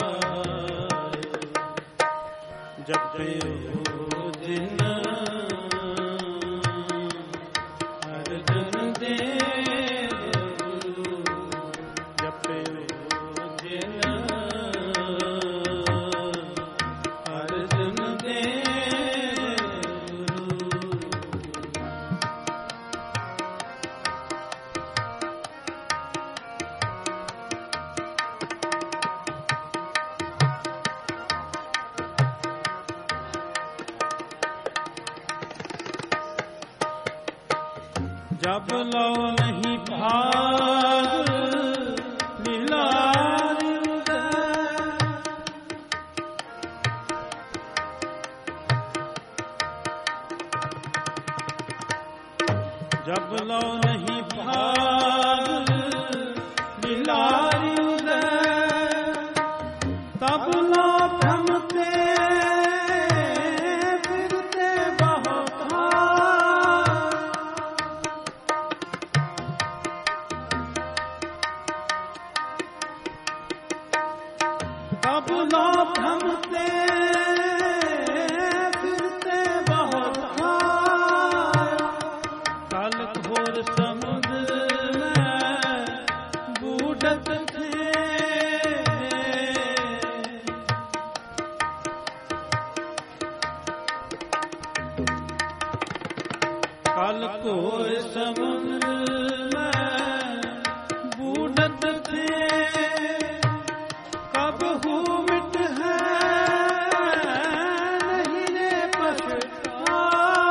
जपे ओ जिन अर्जुन देव जपे ओ जिन अर्जुन देव जब लो नहीं भाग लीलारी जब लो नहीं भाग लीलारी तब लो भ्रमते फिरते बहुत तब लो भ्रमते फिरते बहुत काल घोर समुद्र में बूढ़त थे काल घोर समुद्र में बूढ़त थे कब हु मिट है नहीं रे पछतायो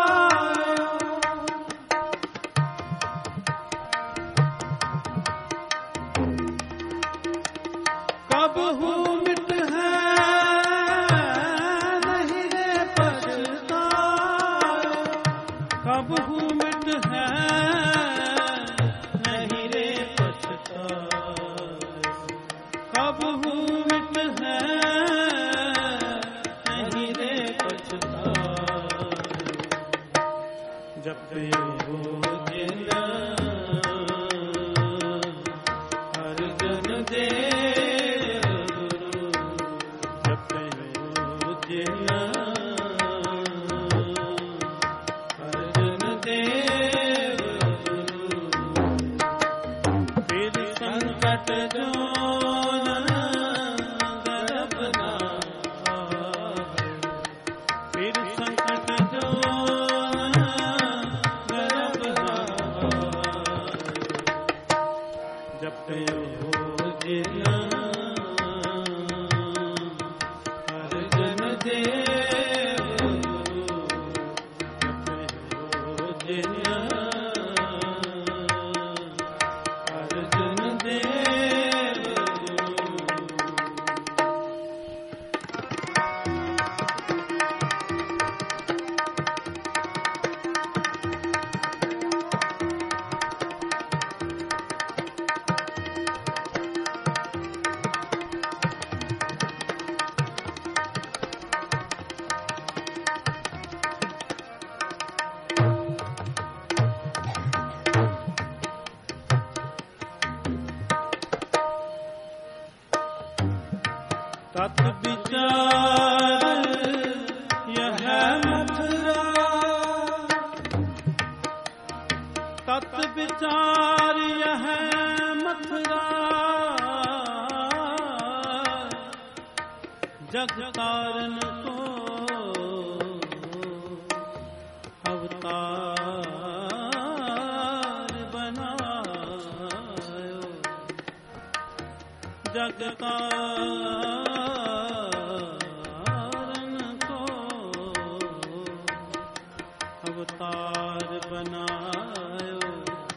कब हु मिट है नहीं रे पछतायो कब हु मिट है नहीं रे पछतायो कब हु मिट है नहीं रे पछतायो जपे ओ जिन अर्जुन देव गुरु जपे ओ जिन अर्जुन देव गुरु फिर संकट संकट जो गर्भ ना फिर संकट जो गर्भ ना जपयो जिन हर जन देव जपयो जिन हर जन देव तत् विचार यह मथुरा तत् विचार यह मथुरा जग तारन को अवतार बनायो जग अवतार बनायो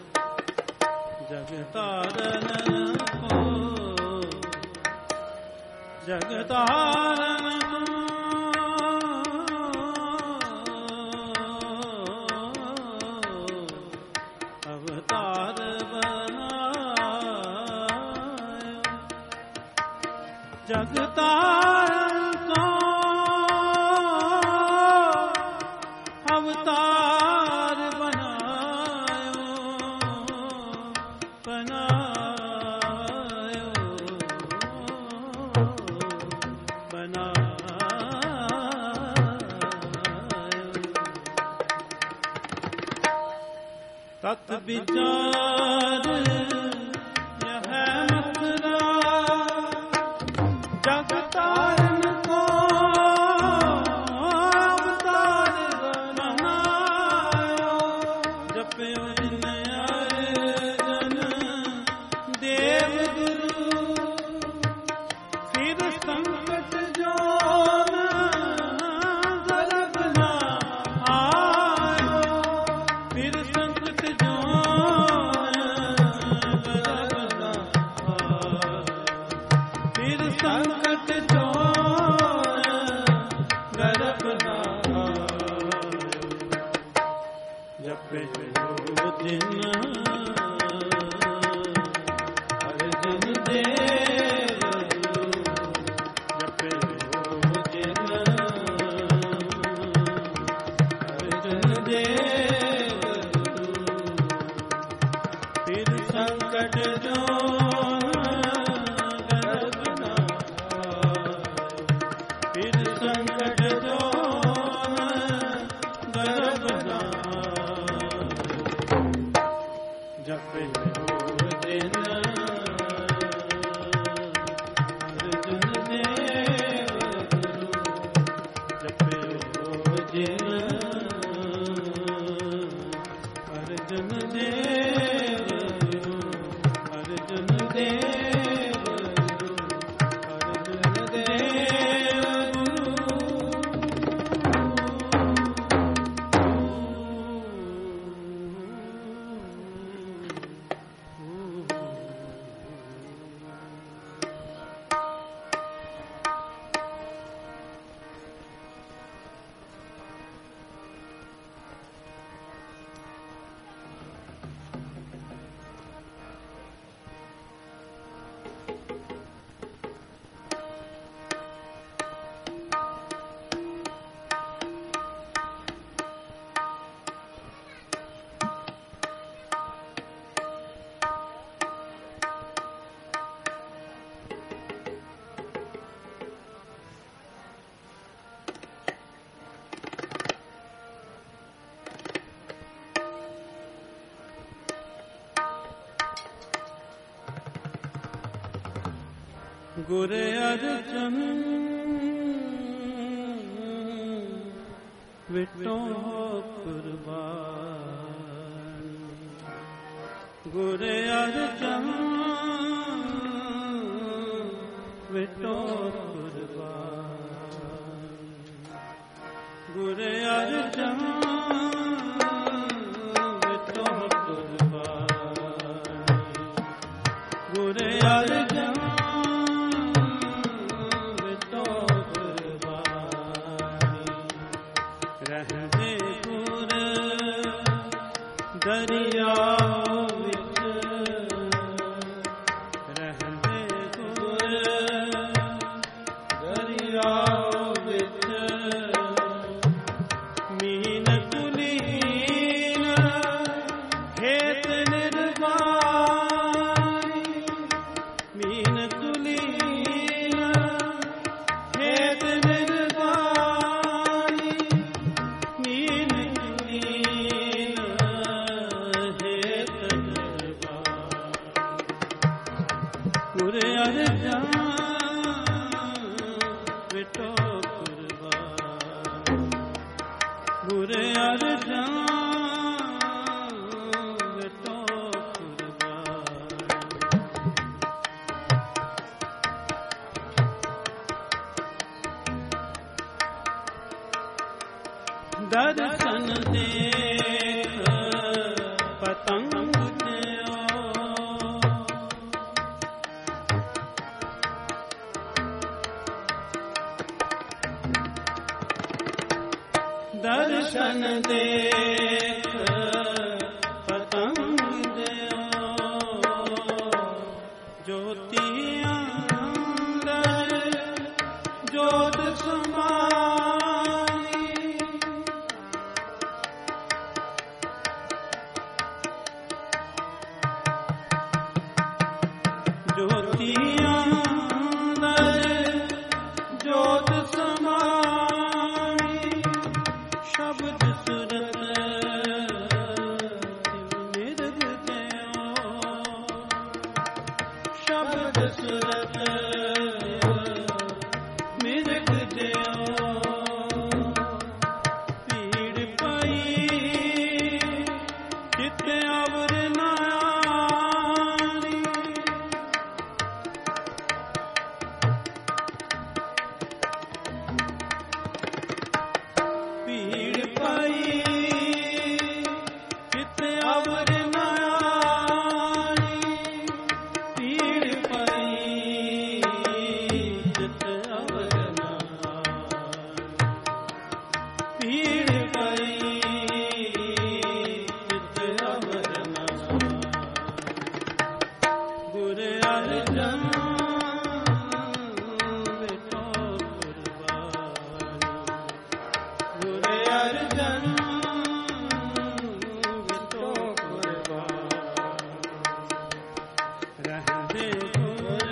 जगतारन को जगतारन को अवतार बनायो जगतारन को अवतार बनायो बनायो बनायो तत् विचार यह मथुरा जगतारन को जपयो जिन अर्जन देव गुरु फिर संकट जो गर्भ ना आयो फिर संकट जो गुर अर्जन विटो कुर्बान, गुर अर्जन विटो कुर्बान, गुर अर्जन विटो कुर्बान, गुर अर्जन विटो कुर्बान। रहते गुर दरिया विच, रहते गुर दरिया विच, मीन कुलीन हेत निर्वाणी, मीन कुलीन हेत निर्वाणी, मीन कुलीन हेत निर्वाणी। गुर अर्जन विटो कुर्बान, गुर अर्जन विटो कुर्बान। दर्शन देख पतंग ज्यो, दर्शन देख पतंग ज्यो, ज्योति अंदर ज्योत समाई, ज्योति अंदर ज्योत समाई, शब्द सुरत मिर्ग ज्यो, शब्द सुरत मिर्ग ज्यो, पीड़ पई चित अवर नारी, पीड़ पई चित अवर नारी, पीड़ पई चित अवर नारी, पीड़ पई चित अवर नारी। गुर अर्जन विटो कुर्बान, गुर अर्जन विटो कुर्बान। रहते गुर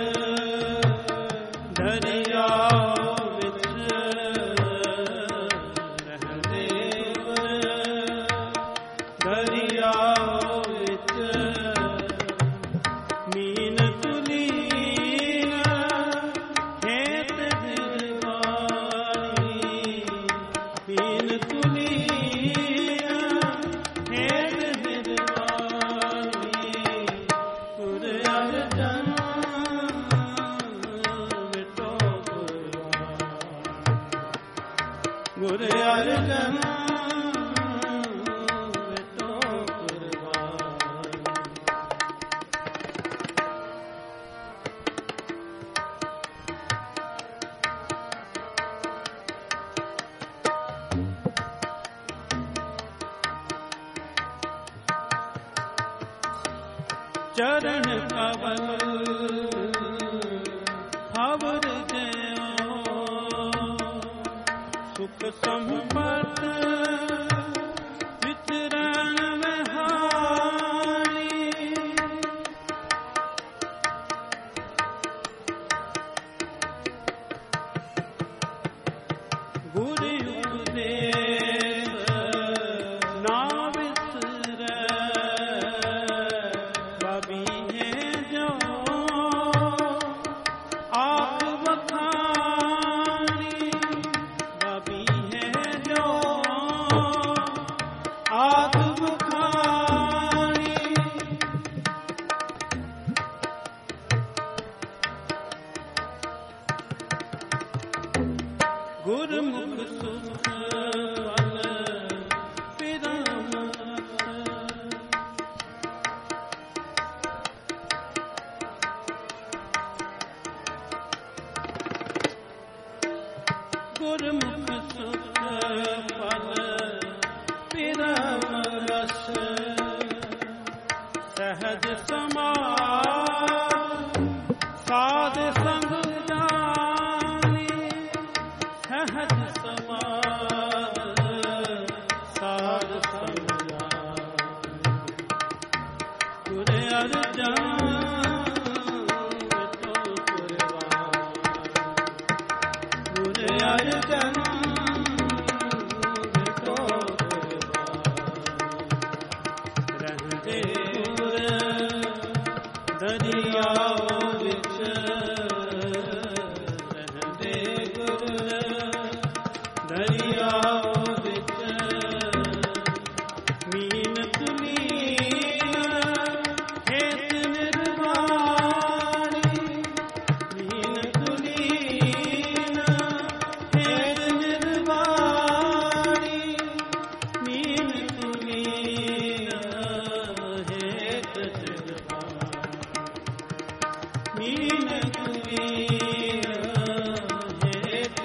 दरिया विच, रहते गुर दरिया विच, मीन कुलीन हेत निर्वाणी, मीन कुलीन हेत निर्वाणी। गुर अर्जन विटो कुर्बान, गुर अर्जन विटो कुर्बान। चरण कमल हवर ज्यो, सुख संपत विचरण विहारी, गुर उपदेश ना विसरै, बबी है जो ਗੁਰਮੁਖ ਸੁਖ ਫਲ ਪਿਰਾਮ ਗੁਰਮੁਖ ਸੁਖ ਫਲ ਪਿਰਾਮ ਰਸ ਸਹਜ ਸਮਾਧ ਸਾਧ ਸੰਗ ਜਾਨੀ ਸਹਜ ਸਮਾਧ ਸਾਧ ਸੰਗ ਜਾਨੀ ਗੁਰ ਅਰਜਨ ਗੁਰ ਅਰਜਨ ਰਹਿੰਦੇ ਗੁਰ ਦਰਿਆਓ ਵਿੱਚ ਰਹਿੰਦੇ ਗੁਰ ਦਰਿਆਓ ਵਿੱਚ ਮੀਨ ਕੁਲੀਨ ਹੇਤ ਨਿਰਵਾਣੀ ਮੀਨ ਕੁਲੀਨ ਹੇਤ ਨਿਰਵਾਣੀ ਮੀਨ ਕੁਲੀਨ ਹੇਤ ਨਿਰਵਾਣੀ ਮੀਨ ਕੁਲੀਨ ਹੇਤ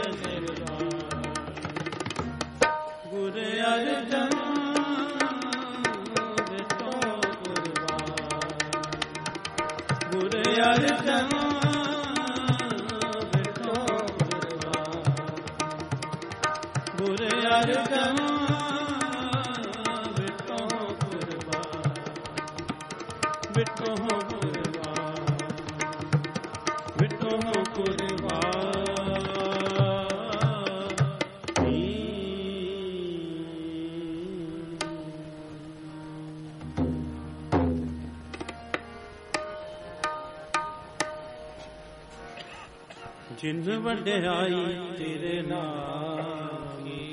ਨਿਰਵਾਣੀ ਗੁਰ ਅਰਜਨ ਵਿਟੋ ਕੁਰਬਾਨ ਗੁਰ ਅਰਜਨ ਵਿਟੋ ਕੁਰਬਾਨ ਗੁਰ ਅਰਜਨ ਵਿਟੋ ਕੁਰਬਾਨ ਵਿਟੋ ਕੁਰਬਾਨ ਵਿਟੋ ਕੁਰਬਾਨ ਜਿਨ ਵਡਿਆਈ ਤੇਰੇ ਨਾਮੀ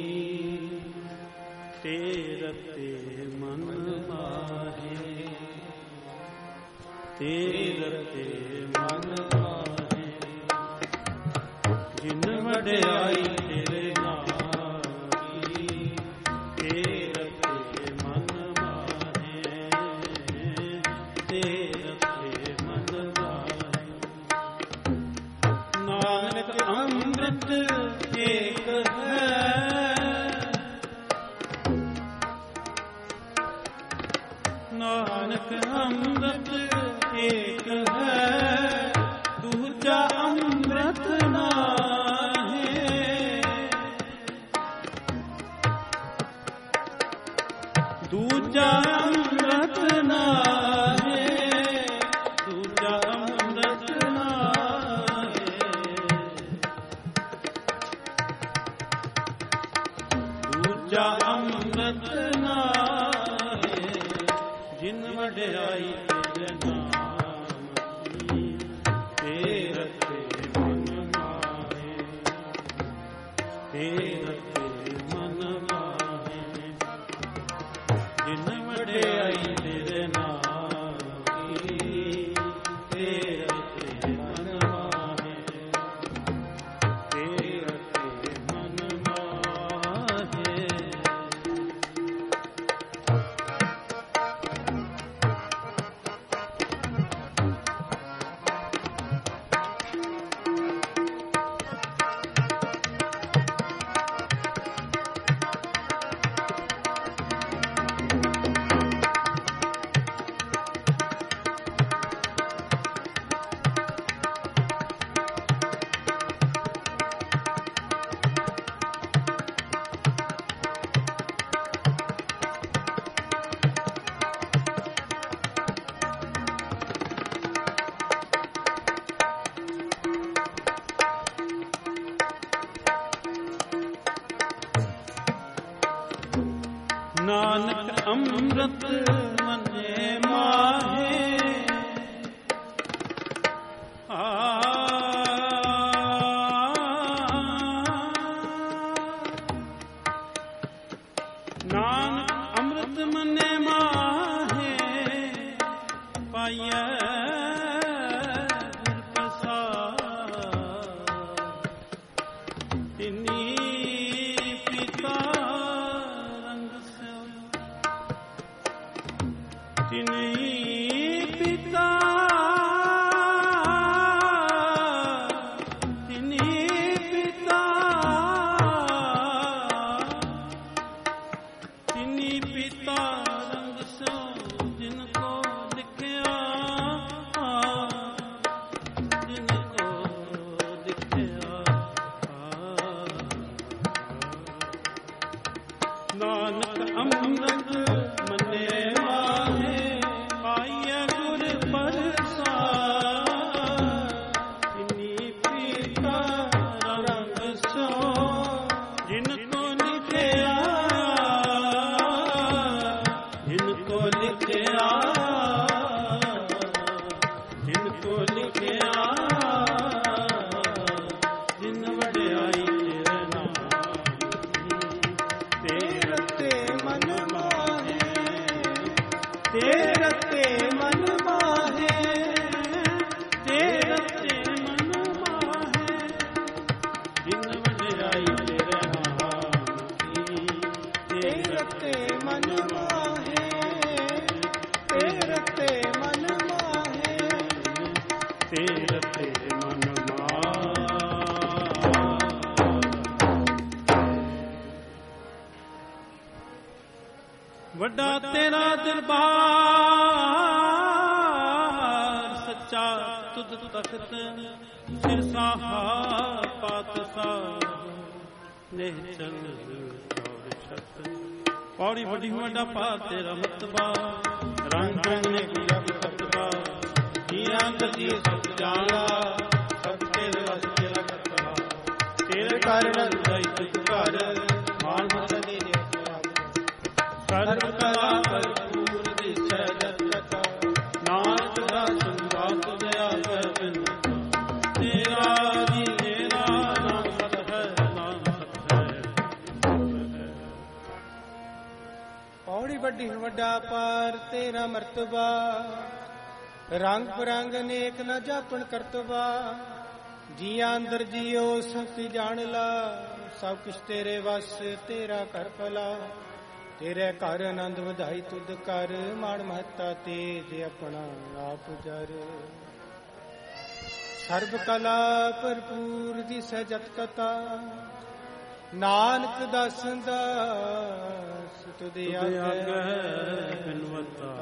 ਤੇਰੇ ਤੇ ਮਨ ਮਾਹੇ ਤੇਰੇ ਤੇ ਮਨ ਮਾਹੇ ਜਿਨ ਵਡਿਆਈ ਤੇਰੇ ਨਾਮੀ ਤੇਰੇ ਤੇ ਮਨ ਮਾਹੇ ਤੇਰੇ ਤੇ ਮਨ ਮਾਹੇ ਨਾਨਕ ਅੰਮ੍ਰਿਤ ਏਕ ਹੈ ਨਾਨਕ ਅੰਮ੍ਰਿਤ ਏਕ ਹੈ ਦੂਜਾ ਅੰਮ੍ਰਿਤ ਨਾਹੀਂ ਦੂਜਾ ਅੰਮ੍ਰਿਤ ਨਾਹੀਂ ਦੂਜਾ ਅੰਮ੍ਰਿਤ ਨਾਹੀਂ ਦੂਜਾ ਅੰਮ੍ਰਿਤ ਨਾਹੀਂ ਜਿਨ ਵਡਿਆਈ ਤੇਰੇ ਨਾਮ ਦੀ ਤੇਰੇ ਤੇ ਮਨ ਮਾਹੇ ਤੇਰੇ ਤੇ ਮਨ ਮਾਹੇ ਜਿਨ ਵਡਿਆਈ ਤੇਰੇ ਨਾਮ ਦੀ ਤੇਰੇ ਤੇ ਮਨ ਮਾਹੇ ਤੇਰੇ ਤੇ ਮਨ ਮਾਹੇ ਨਾਨਕ ਅੰਮ੍ਰਿਤ ਮੰਨੇ ਮਾਹੇ ਆ ਨਾਨਕ ਅੰਮ੍ਰਿਤ ਮੰਨੇ ਮਾਹੇ ਪਾਈਐ ਗੁਰ ਪ੍ਰਸਾਦ ਤਿਨ ਤੇਰੇ ਤੇ ਮਨ ਮਾਰ। ਵੱਡਾ ਤੇਰਾ ਦਰਬਾਰ ਸੱਚਾ ਤੁਧ ਤਖਤ ਸਿਰ ਸਾਹਾ ਪਾਤਸ਼ਾਹ ਨਿਹਚਲ ਚੌੜ ਛਤ। ਪੌੜੀ ਵੱਡੀ ਵੱਡਾ ਪਾ ਤੇਰਾ ਮਤਬਾ ਰੰਗ ਰੰਗ ਨੇ ਜਗ ਤਤਬਾ ਜੀਆਂ ਗਤੀ ਸਭ ਜਾਣਾ ਸਭ ਤੇਰੇ ਵਸ ਤੇਰਾ ਕਰਤਾ ਤੇਰੇ ਘਰ ਰੰਗਾਈ ਤੁਝ ਘਰ ਮਾਨ ਮਤ ਦੇ ਦੇ ਸਰਬ ਕਲਾ ਭਰਪੂਰ ਦਿਸੈ ਜਗਤ ਨਾਨਕ ਦਾ ਸੰਗਾਤ ਦਇਆ ਕਰ ਬਿਨ ਤੇਰਾ ਜੀ ਤੇਰਾ ਨਾਮ ਸਤ ਹੈ ਨਾਮ ਸਤ ਹੈ। ਪੌੜੀ ਵੱਡੀ ਵੱਡਾ ਪਾਰ ਤੇਰਾ ਮਰਤਬਾ ਰੰਗ ਬਰੰਗ ਅਨੇਕ ਨਾ ਜਾਪਣ ਕਰਤਬਾ ਜੀਆਂ ਅੰਦਰ ਜੀਓ ਸਤੀ ਜਾਣ ਲਾ ਸਭ ਕੁਛ ਤੇਰੇ ਵਸ ਤੇਰਾ ਕਰ ਭਲਾ ਤੇਰੇ ਘਰ ਆਨੰਦ ਵਧਾਈ ਤੁਧ ਕਰ ਮਾਣ ਮਹੱਤਾ ਤੇਜ ਆਪਣਾ ਆਪ ਜਰ ਸਰਬ ਕਲਾ ਭਰਪੂਰ ਦਿਸੈ ਜਤ ਕਤਾ ਨਾਨਕ ਦਾਸਨ ਦਾਸ ਤੁਧ ਆਗੈ ਬਿਨਵਤਾ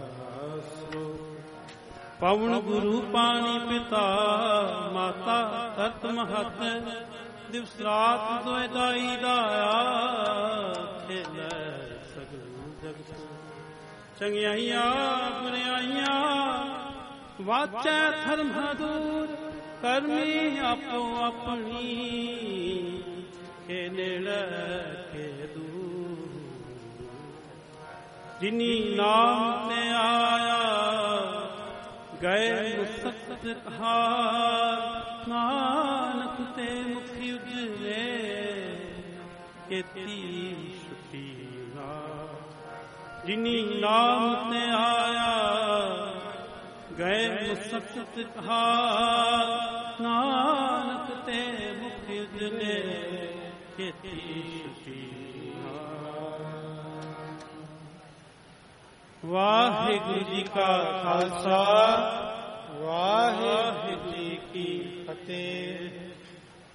ਪਵਨ ਗੁਰੂ ਪਾਣੀ ਪਿਤਾ ਮਾਤਾ ਤਤ ਮਹਤ ਦਿਵਸ ਰਾਤ ਦੋਇ ਦਾਈ ਦਾਇਆ ਖੇਲੇ ਸਗਲ ਜਗਤ ਚੰਗਿਆਈਆਂ ਬੁਰਿਆਈਆਂ ਵਾਚੈ ਧਰਮ ਦੂਰ ਕਰਮੀ ਆਪੋ ਆਪਣੀ ਕੇ ਨੇੜੇ ਕੇ ਦੂਰ ਜਿਨੀ ਨਾਮ ਤੇ ਆਇਆ ਗਏ ਮੁਸਕਤ ਹਾਰ ਨਾਨਕ ਤੇ ਮੁਖੀ ਉਜਲੇ ਕੀਤੀ ਸੁਖੀ ਨਾ ਜਿਨੀ ਨਾਮ ਤੇ ਆਇਆ ਗਏ ਮੁਸਕਤ ਹਾਰ ਨਾਨਕ ਤੇ ਮੁਖੀ ਉਜਲੇ ਕੀਤੀ ਸੁਖੀ ਨਾ। ਵਾਹਿਗੁਰੂ ਜੀ ਕਾ ਖਾਲਸਾ ਵਾਹਿਗੁਰੂ ਜੀ ਕੀ ਫਤਿਹ।